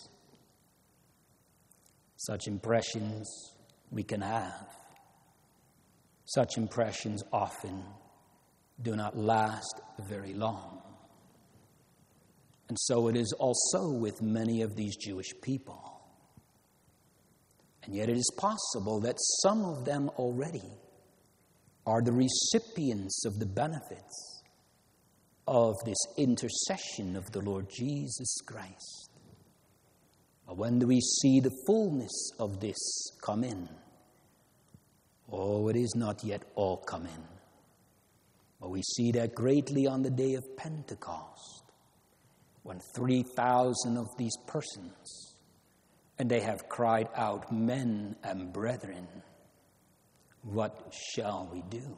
Such impressions we can have. Such impressions often do not last very long. And so it is also with many of these Jewish people. And yet it is possible that some of them already are the recipients of the benefits of this intercession of the Lord Jesus Christ. But when do we see the fullness of this come in? Oh, it is not yet all come in. But we see that greatly on the day of Pentecost, when three thousand of these persons, and they have cried out, men and brethren, what shall we do?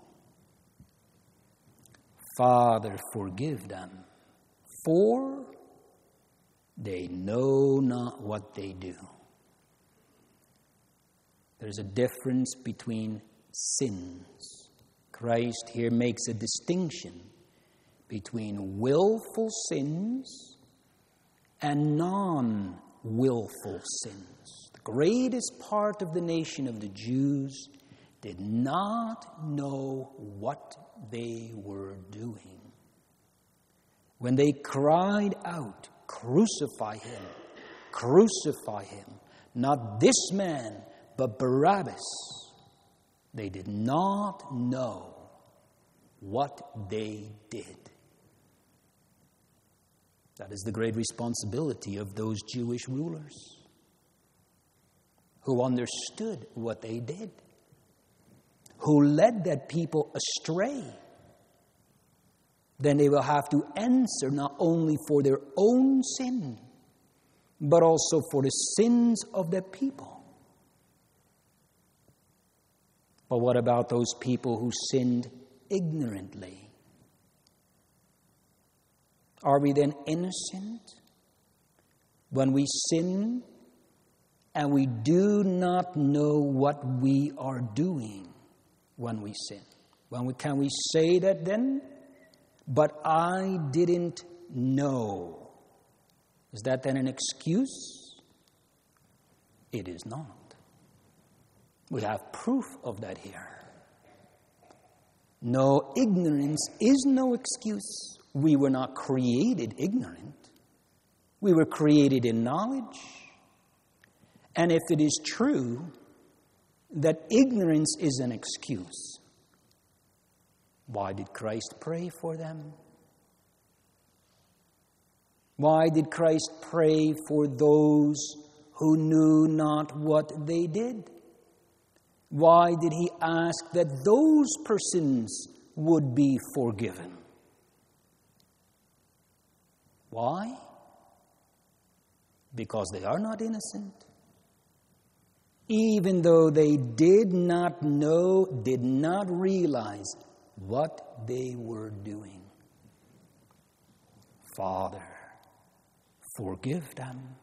Father, forgive them, for they know not what they do. There's a difference between sins. Christ here makes a distinction between willful sins and non-willful sins. The greatest part of the nation of the Jews did not know what they were doing. When they cried out, crucify him, crucify him, not this man, but Barabbas, they did not know what they did. That is the great responsibility of those Jewish rulers who understood what they did, who led that people astray. Then they will have to answer not only for their own sin, but also for the sins of their people. But what about those people who sinned ignorantly? Are we then innocent when we sin and we do not know what we are doing when we sin? When we, can we say that then? But I didn't know. Is that then an excuse? It is not. We have proof of that here. No, ignorance is no excuse. We were not created ignorant. We were created in knowledge. And if it is true that ignorance is an excuse, why did Christ pray for them? Why did Christ pray for those who knew not what they did? Why did he ask that those persons would be forgiven? Why? Because they are not innocent. Even though they did not know, did not realize what they were doing. Father, forgive them.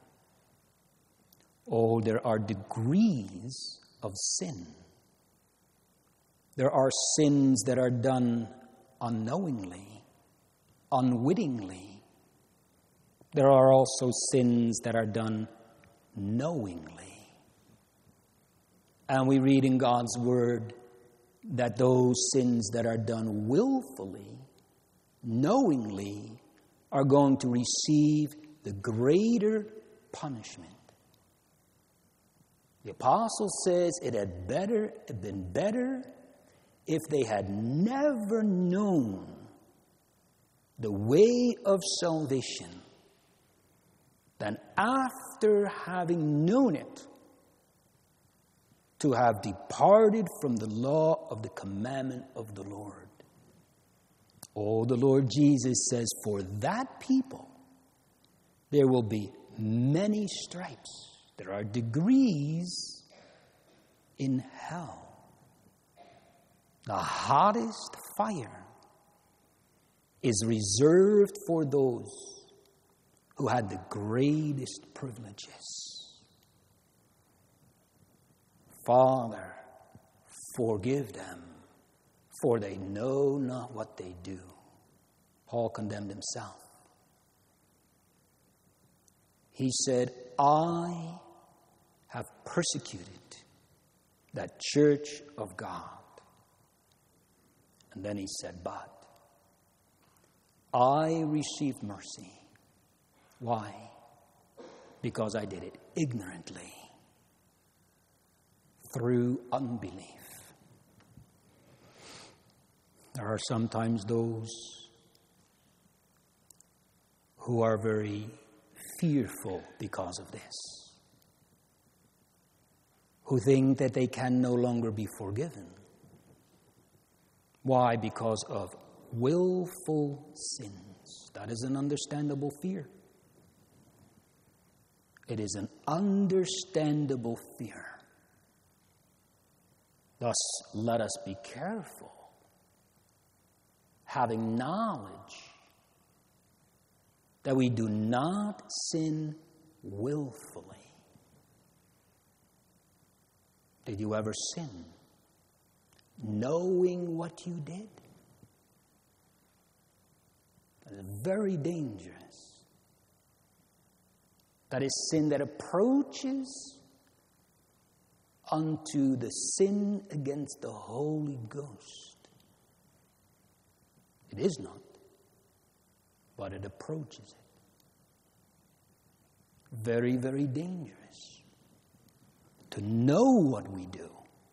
Oh, there are degrees of sin. There are sins that are done unknowingly, unwittingly. There are also sins that are done knowingly. And we read in God's Word that those sins that are done willfully, knowingly, are going to receive the greater punishment. The apostle says it had better had been better if they had never known the way of salvation than after having known it to have departed from the law of the commandment of the Lord. Oh, the Lord Jesus says, for that people there will be many stripes. There are degrees in hell. The hottest fire is reserved for those who had the greatest privileges. Father, forgive them, for they know not what they do. Paul condemned himself. He said, I have persecuted that church of God. And then he said, but I received mercy. Why? Because I did it ignorantly, through unbelief. There are sometimes those who are very fearful because of this, who think that they can no longer be forgiven. Why? Because of willful sins. That is an understandable fear. It is an understandable fear. Thus, let us be careful, having knowledge that we do not sin willfully. Did you ever sin knowing what you did? That is very dangerous. That is sin that approaches unto the sin against the Holy Ghost. It is not, but it approaches it. Very, very dangerous to know what we do.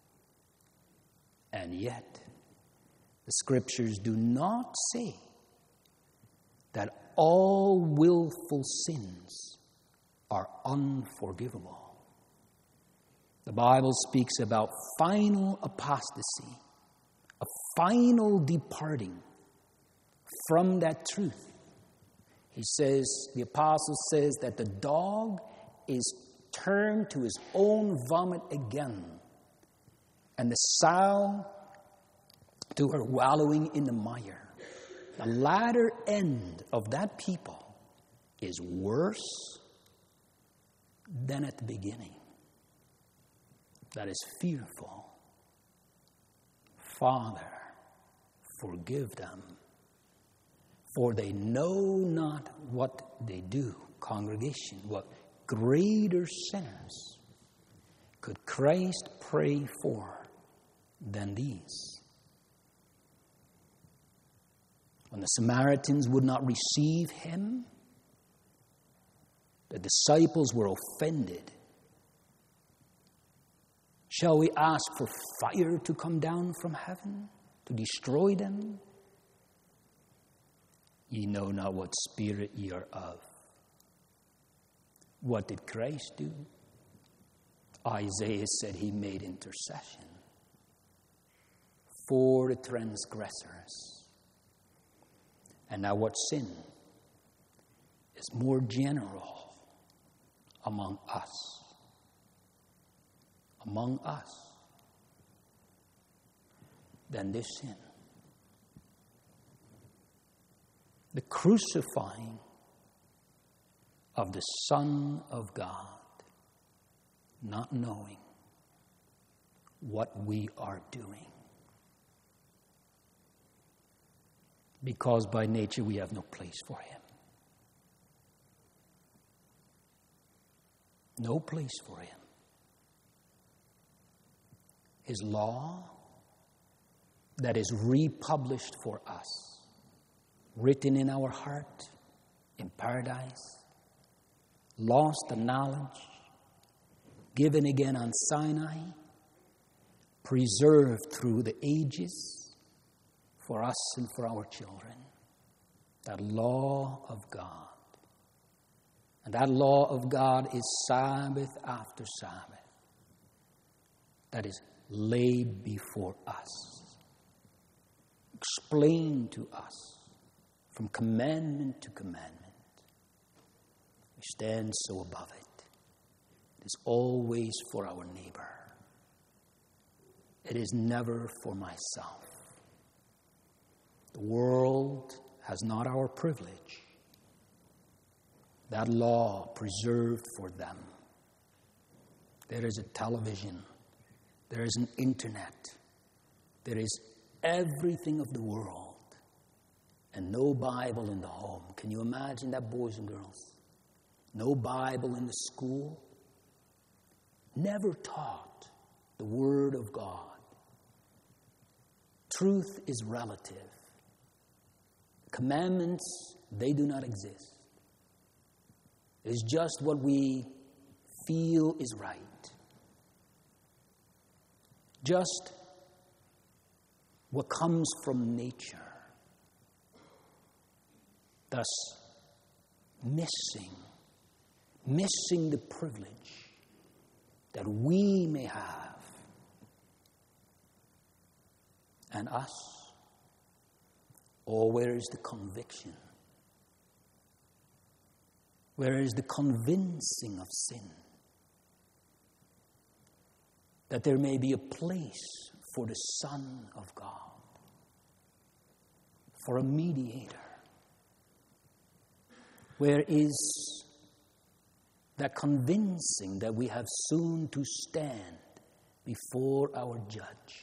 And yet, the Scriptures do not say that all willful sins are unforgivable. The Bible speaks about final apostasy, a final departing from that truth. He says, the apostle says that the dog is turned to his own vomit again, and the sow to her wallowing in the mire. The latter end of that people is worse than at the beginning. That is fearful. Father, forgive them, for they know not what they do. Congregation, what greater sinners could Christ pray for than these? When the Samaritans would not receive him, the disciples were offended. Shall we ask for fire to come down from heaven to destroy them? Ye know not what spirit ye are of. What did Christ do? Isaiah said he made intercession for the transgressors. And now what sin is more general among us? Among us than this sin? The crucifying of the Son of God, not knowing what we are doing. because by nature we have no place for him. No place for him. His law that is republished for us, written in our heart, in paradise, lost in knowledge, given again on Sinai, preserved through the ages for us and for our children. That law of God. And that law of God is Sabbath after Sabbath. That is laid before us, explained to us from commandment to commandment. We stand so above it. It is always for our neighbor. It is never for myself. The world has not our privilege. That law preserved for them. There is a television. There is an internet. There is everything of the world. And no Bible in the home. Can you imagine that, boys and girls? No Bible in the school. Never taught the Word of God. Truth is relative. Commandments, they do not exist. It is just what we feel is right. Just what comes from nature. Thus, missing, missing the privilege that we may have. And us, or where is the conviction? Where is the convincing of sin? That there may be a place for the Son of God, for a mediator. Where is that convincing that we have soon to stand before our judge?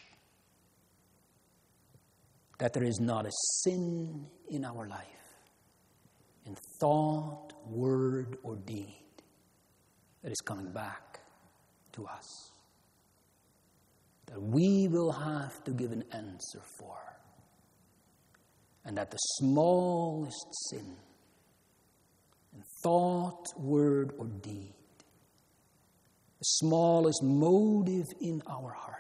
That there is not a sin in our life, in thought, word, or deed, that is coming back to us. That we will have to give an answer for. And that the smallest sin, in thought, word, or deed, the smallest motive in our heart,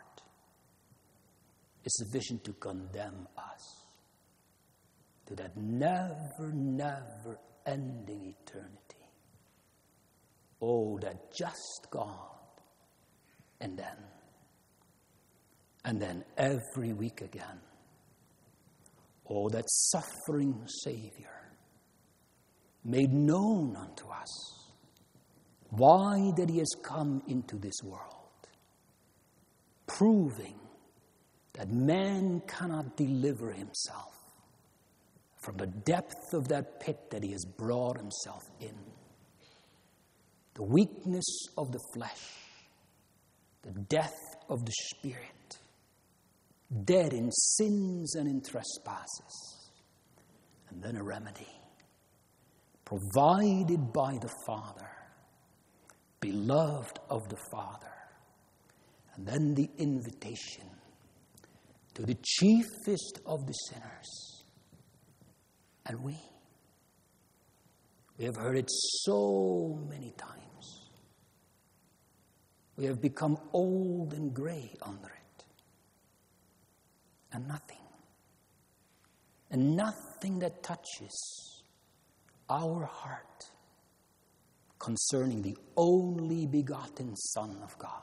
is sufficient to condemn us to that never, never ending eternity. Oh, that just God. And then, and then every week again. Oh, that suffering Savior made known unto us why that he has come into this world, proving that man cannot deliver himself from the depth of that pit that he has brought himself in. The weakness of the flesh, the death of the spirit, dead in sins and in trespasses, and then a remedy provided by the Father, beloved of the Father, and then the invitation to the chiefest of the sinners. And we, we have heard it so many times. We have become old and gray under it. And nothing, and nothing that touches our heart concerning the only begotten Son of God.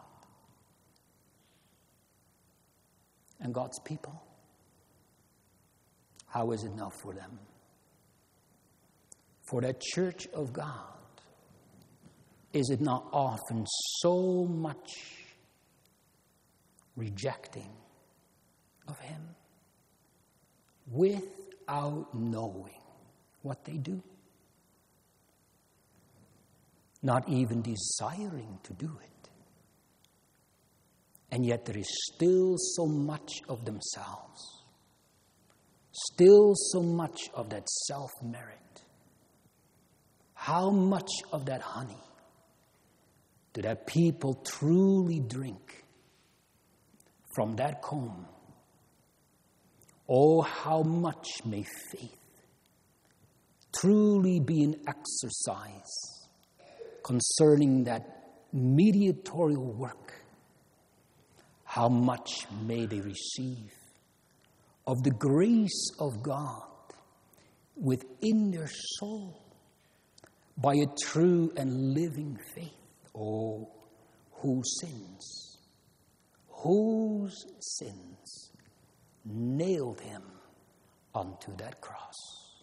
And God's people, how is it now for them? For that church of God, is it not often so much rejecting of him without knowing what they do? Not even desiring to do it. And yet there is still so much of themselves Still so much of that self-merit. How much of that honey do that people truly drink from that comb? Oh, how much may faith truly be an exercise concerning that mediatorial work? How much may they receive of the grace of God within their soul by a true and living faith? Oh, whose sins, whose sins nailed him onto that cross?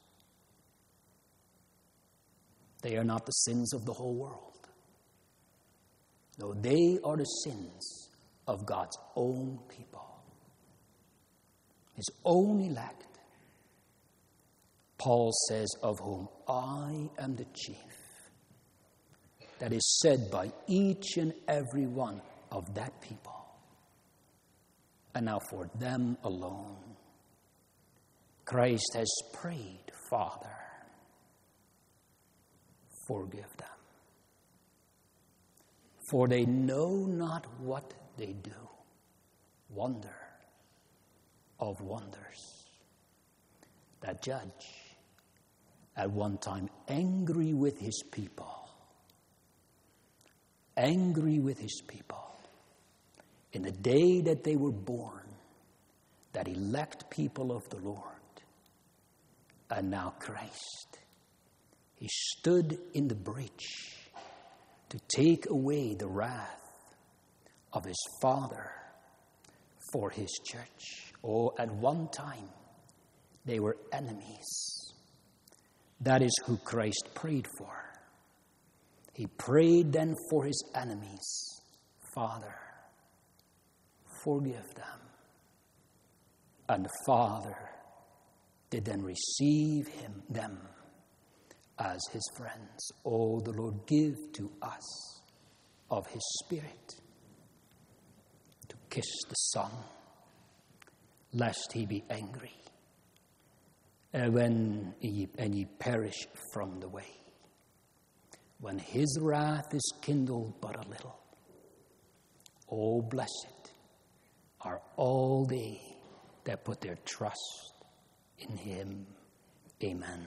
They are not the sins of the whole world. No, they are the sins of God's own people, his own elect. Paul says, of whom I am the chief. That is said by each and every one of that people. And now for them alone, Christ has prayed, Father, forgive them. For they know not what they do. Wonder of wonders. That judge, at one time angry with his people, angry with his people, in the day that they were born, that elect people of the Lord, and now Christ, he stood in the breach to take away the wrath of his Father for his church. Oh, at one time, they were enemies. That is who Christ prayed for. He prayed then for his enemies. Father, forgive them. And the Father did then receive him, them as his friends. Oh, the Lord give to us of his Spirit to kiss the Son, lest he be angry, and when ye, and ye perish from the way. When his wrath is kindled but a little, oh, blessed are all they that put their trust in him. Amen.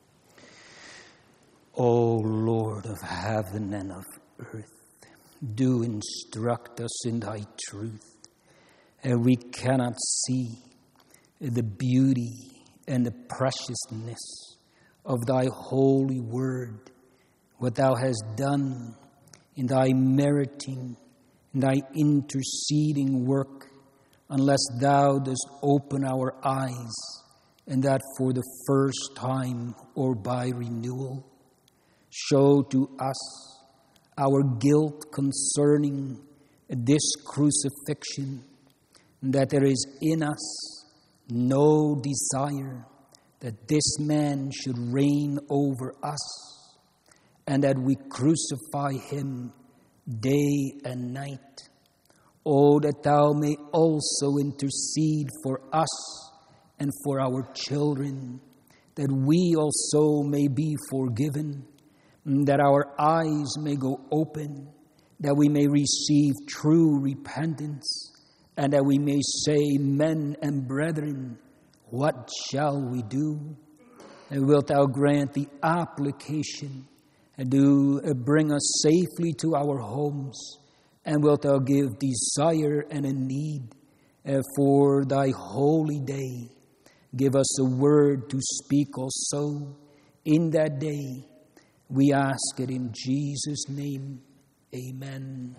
O Lord of heaven and of earth, do instruct us in thy truth. And we cannot see the beauty and the preciousness of thy holy word, what thou hast done in thy meriting, in thy interceding work, unless thou dost open our eyes, and that for the first time or by renewal. Show to us our guilt concerning this crucifixion, that there is in us no desire that this man should reign over us, and that we crucify him day and night. Oh, that thou may also intercede for us and for our children, that we also may be forgiven, that our eyes may go open, that we may receive true repentance, and that we may say, men and brethren, what shall we do? And wilt thou grant the application, and do uh, bring us safely to our homes, and wilt thou give desire and a need uh, for thy holy day. Give us a word to speak also in that day. We ask it in Jesus' name. Amen.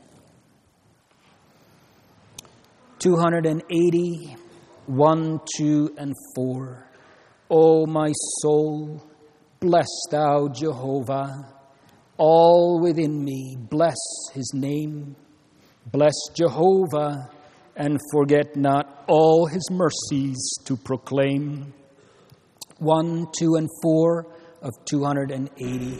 two eighty, one, two, and four. O my soul, bless thou Jehovah. All within me, bless his name. Bless Jehovah, and forget not all his mercies to proclaim. One, two, and four of two eighty.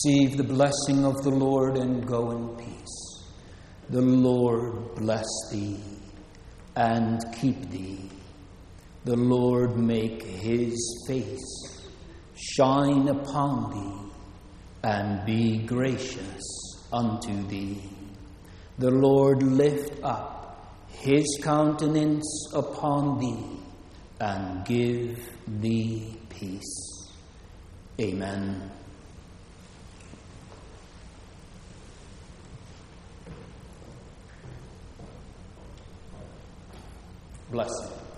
Receive the blessing of the Lord and go in peace. The Lord bless thee and keep thee. The Lord make his face shine upon thee and be gracious unto thee. The Lord lift up his countenance upon thee and give thee peace. Amen. Blessing.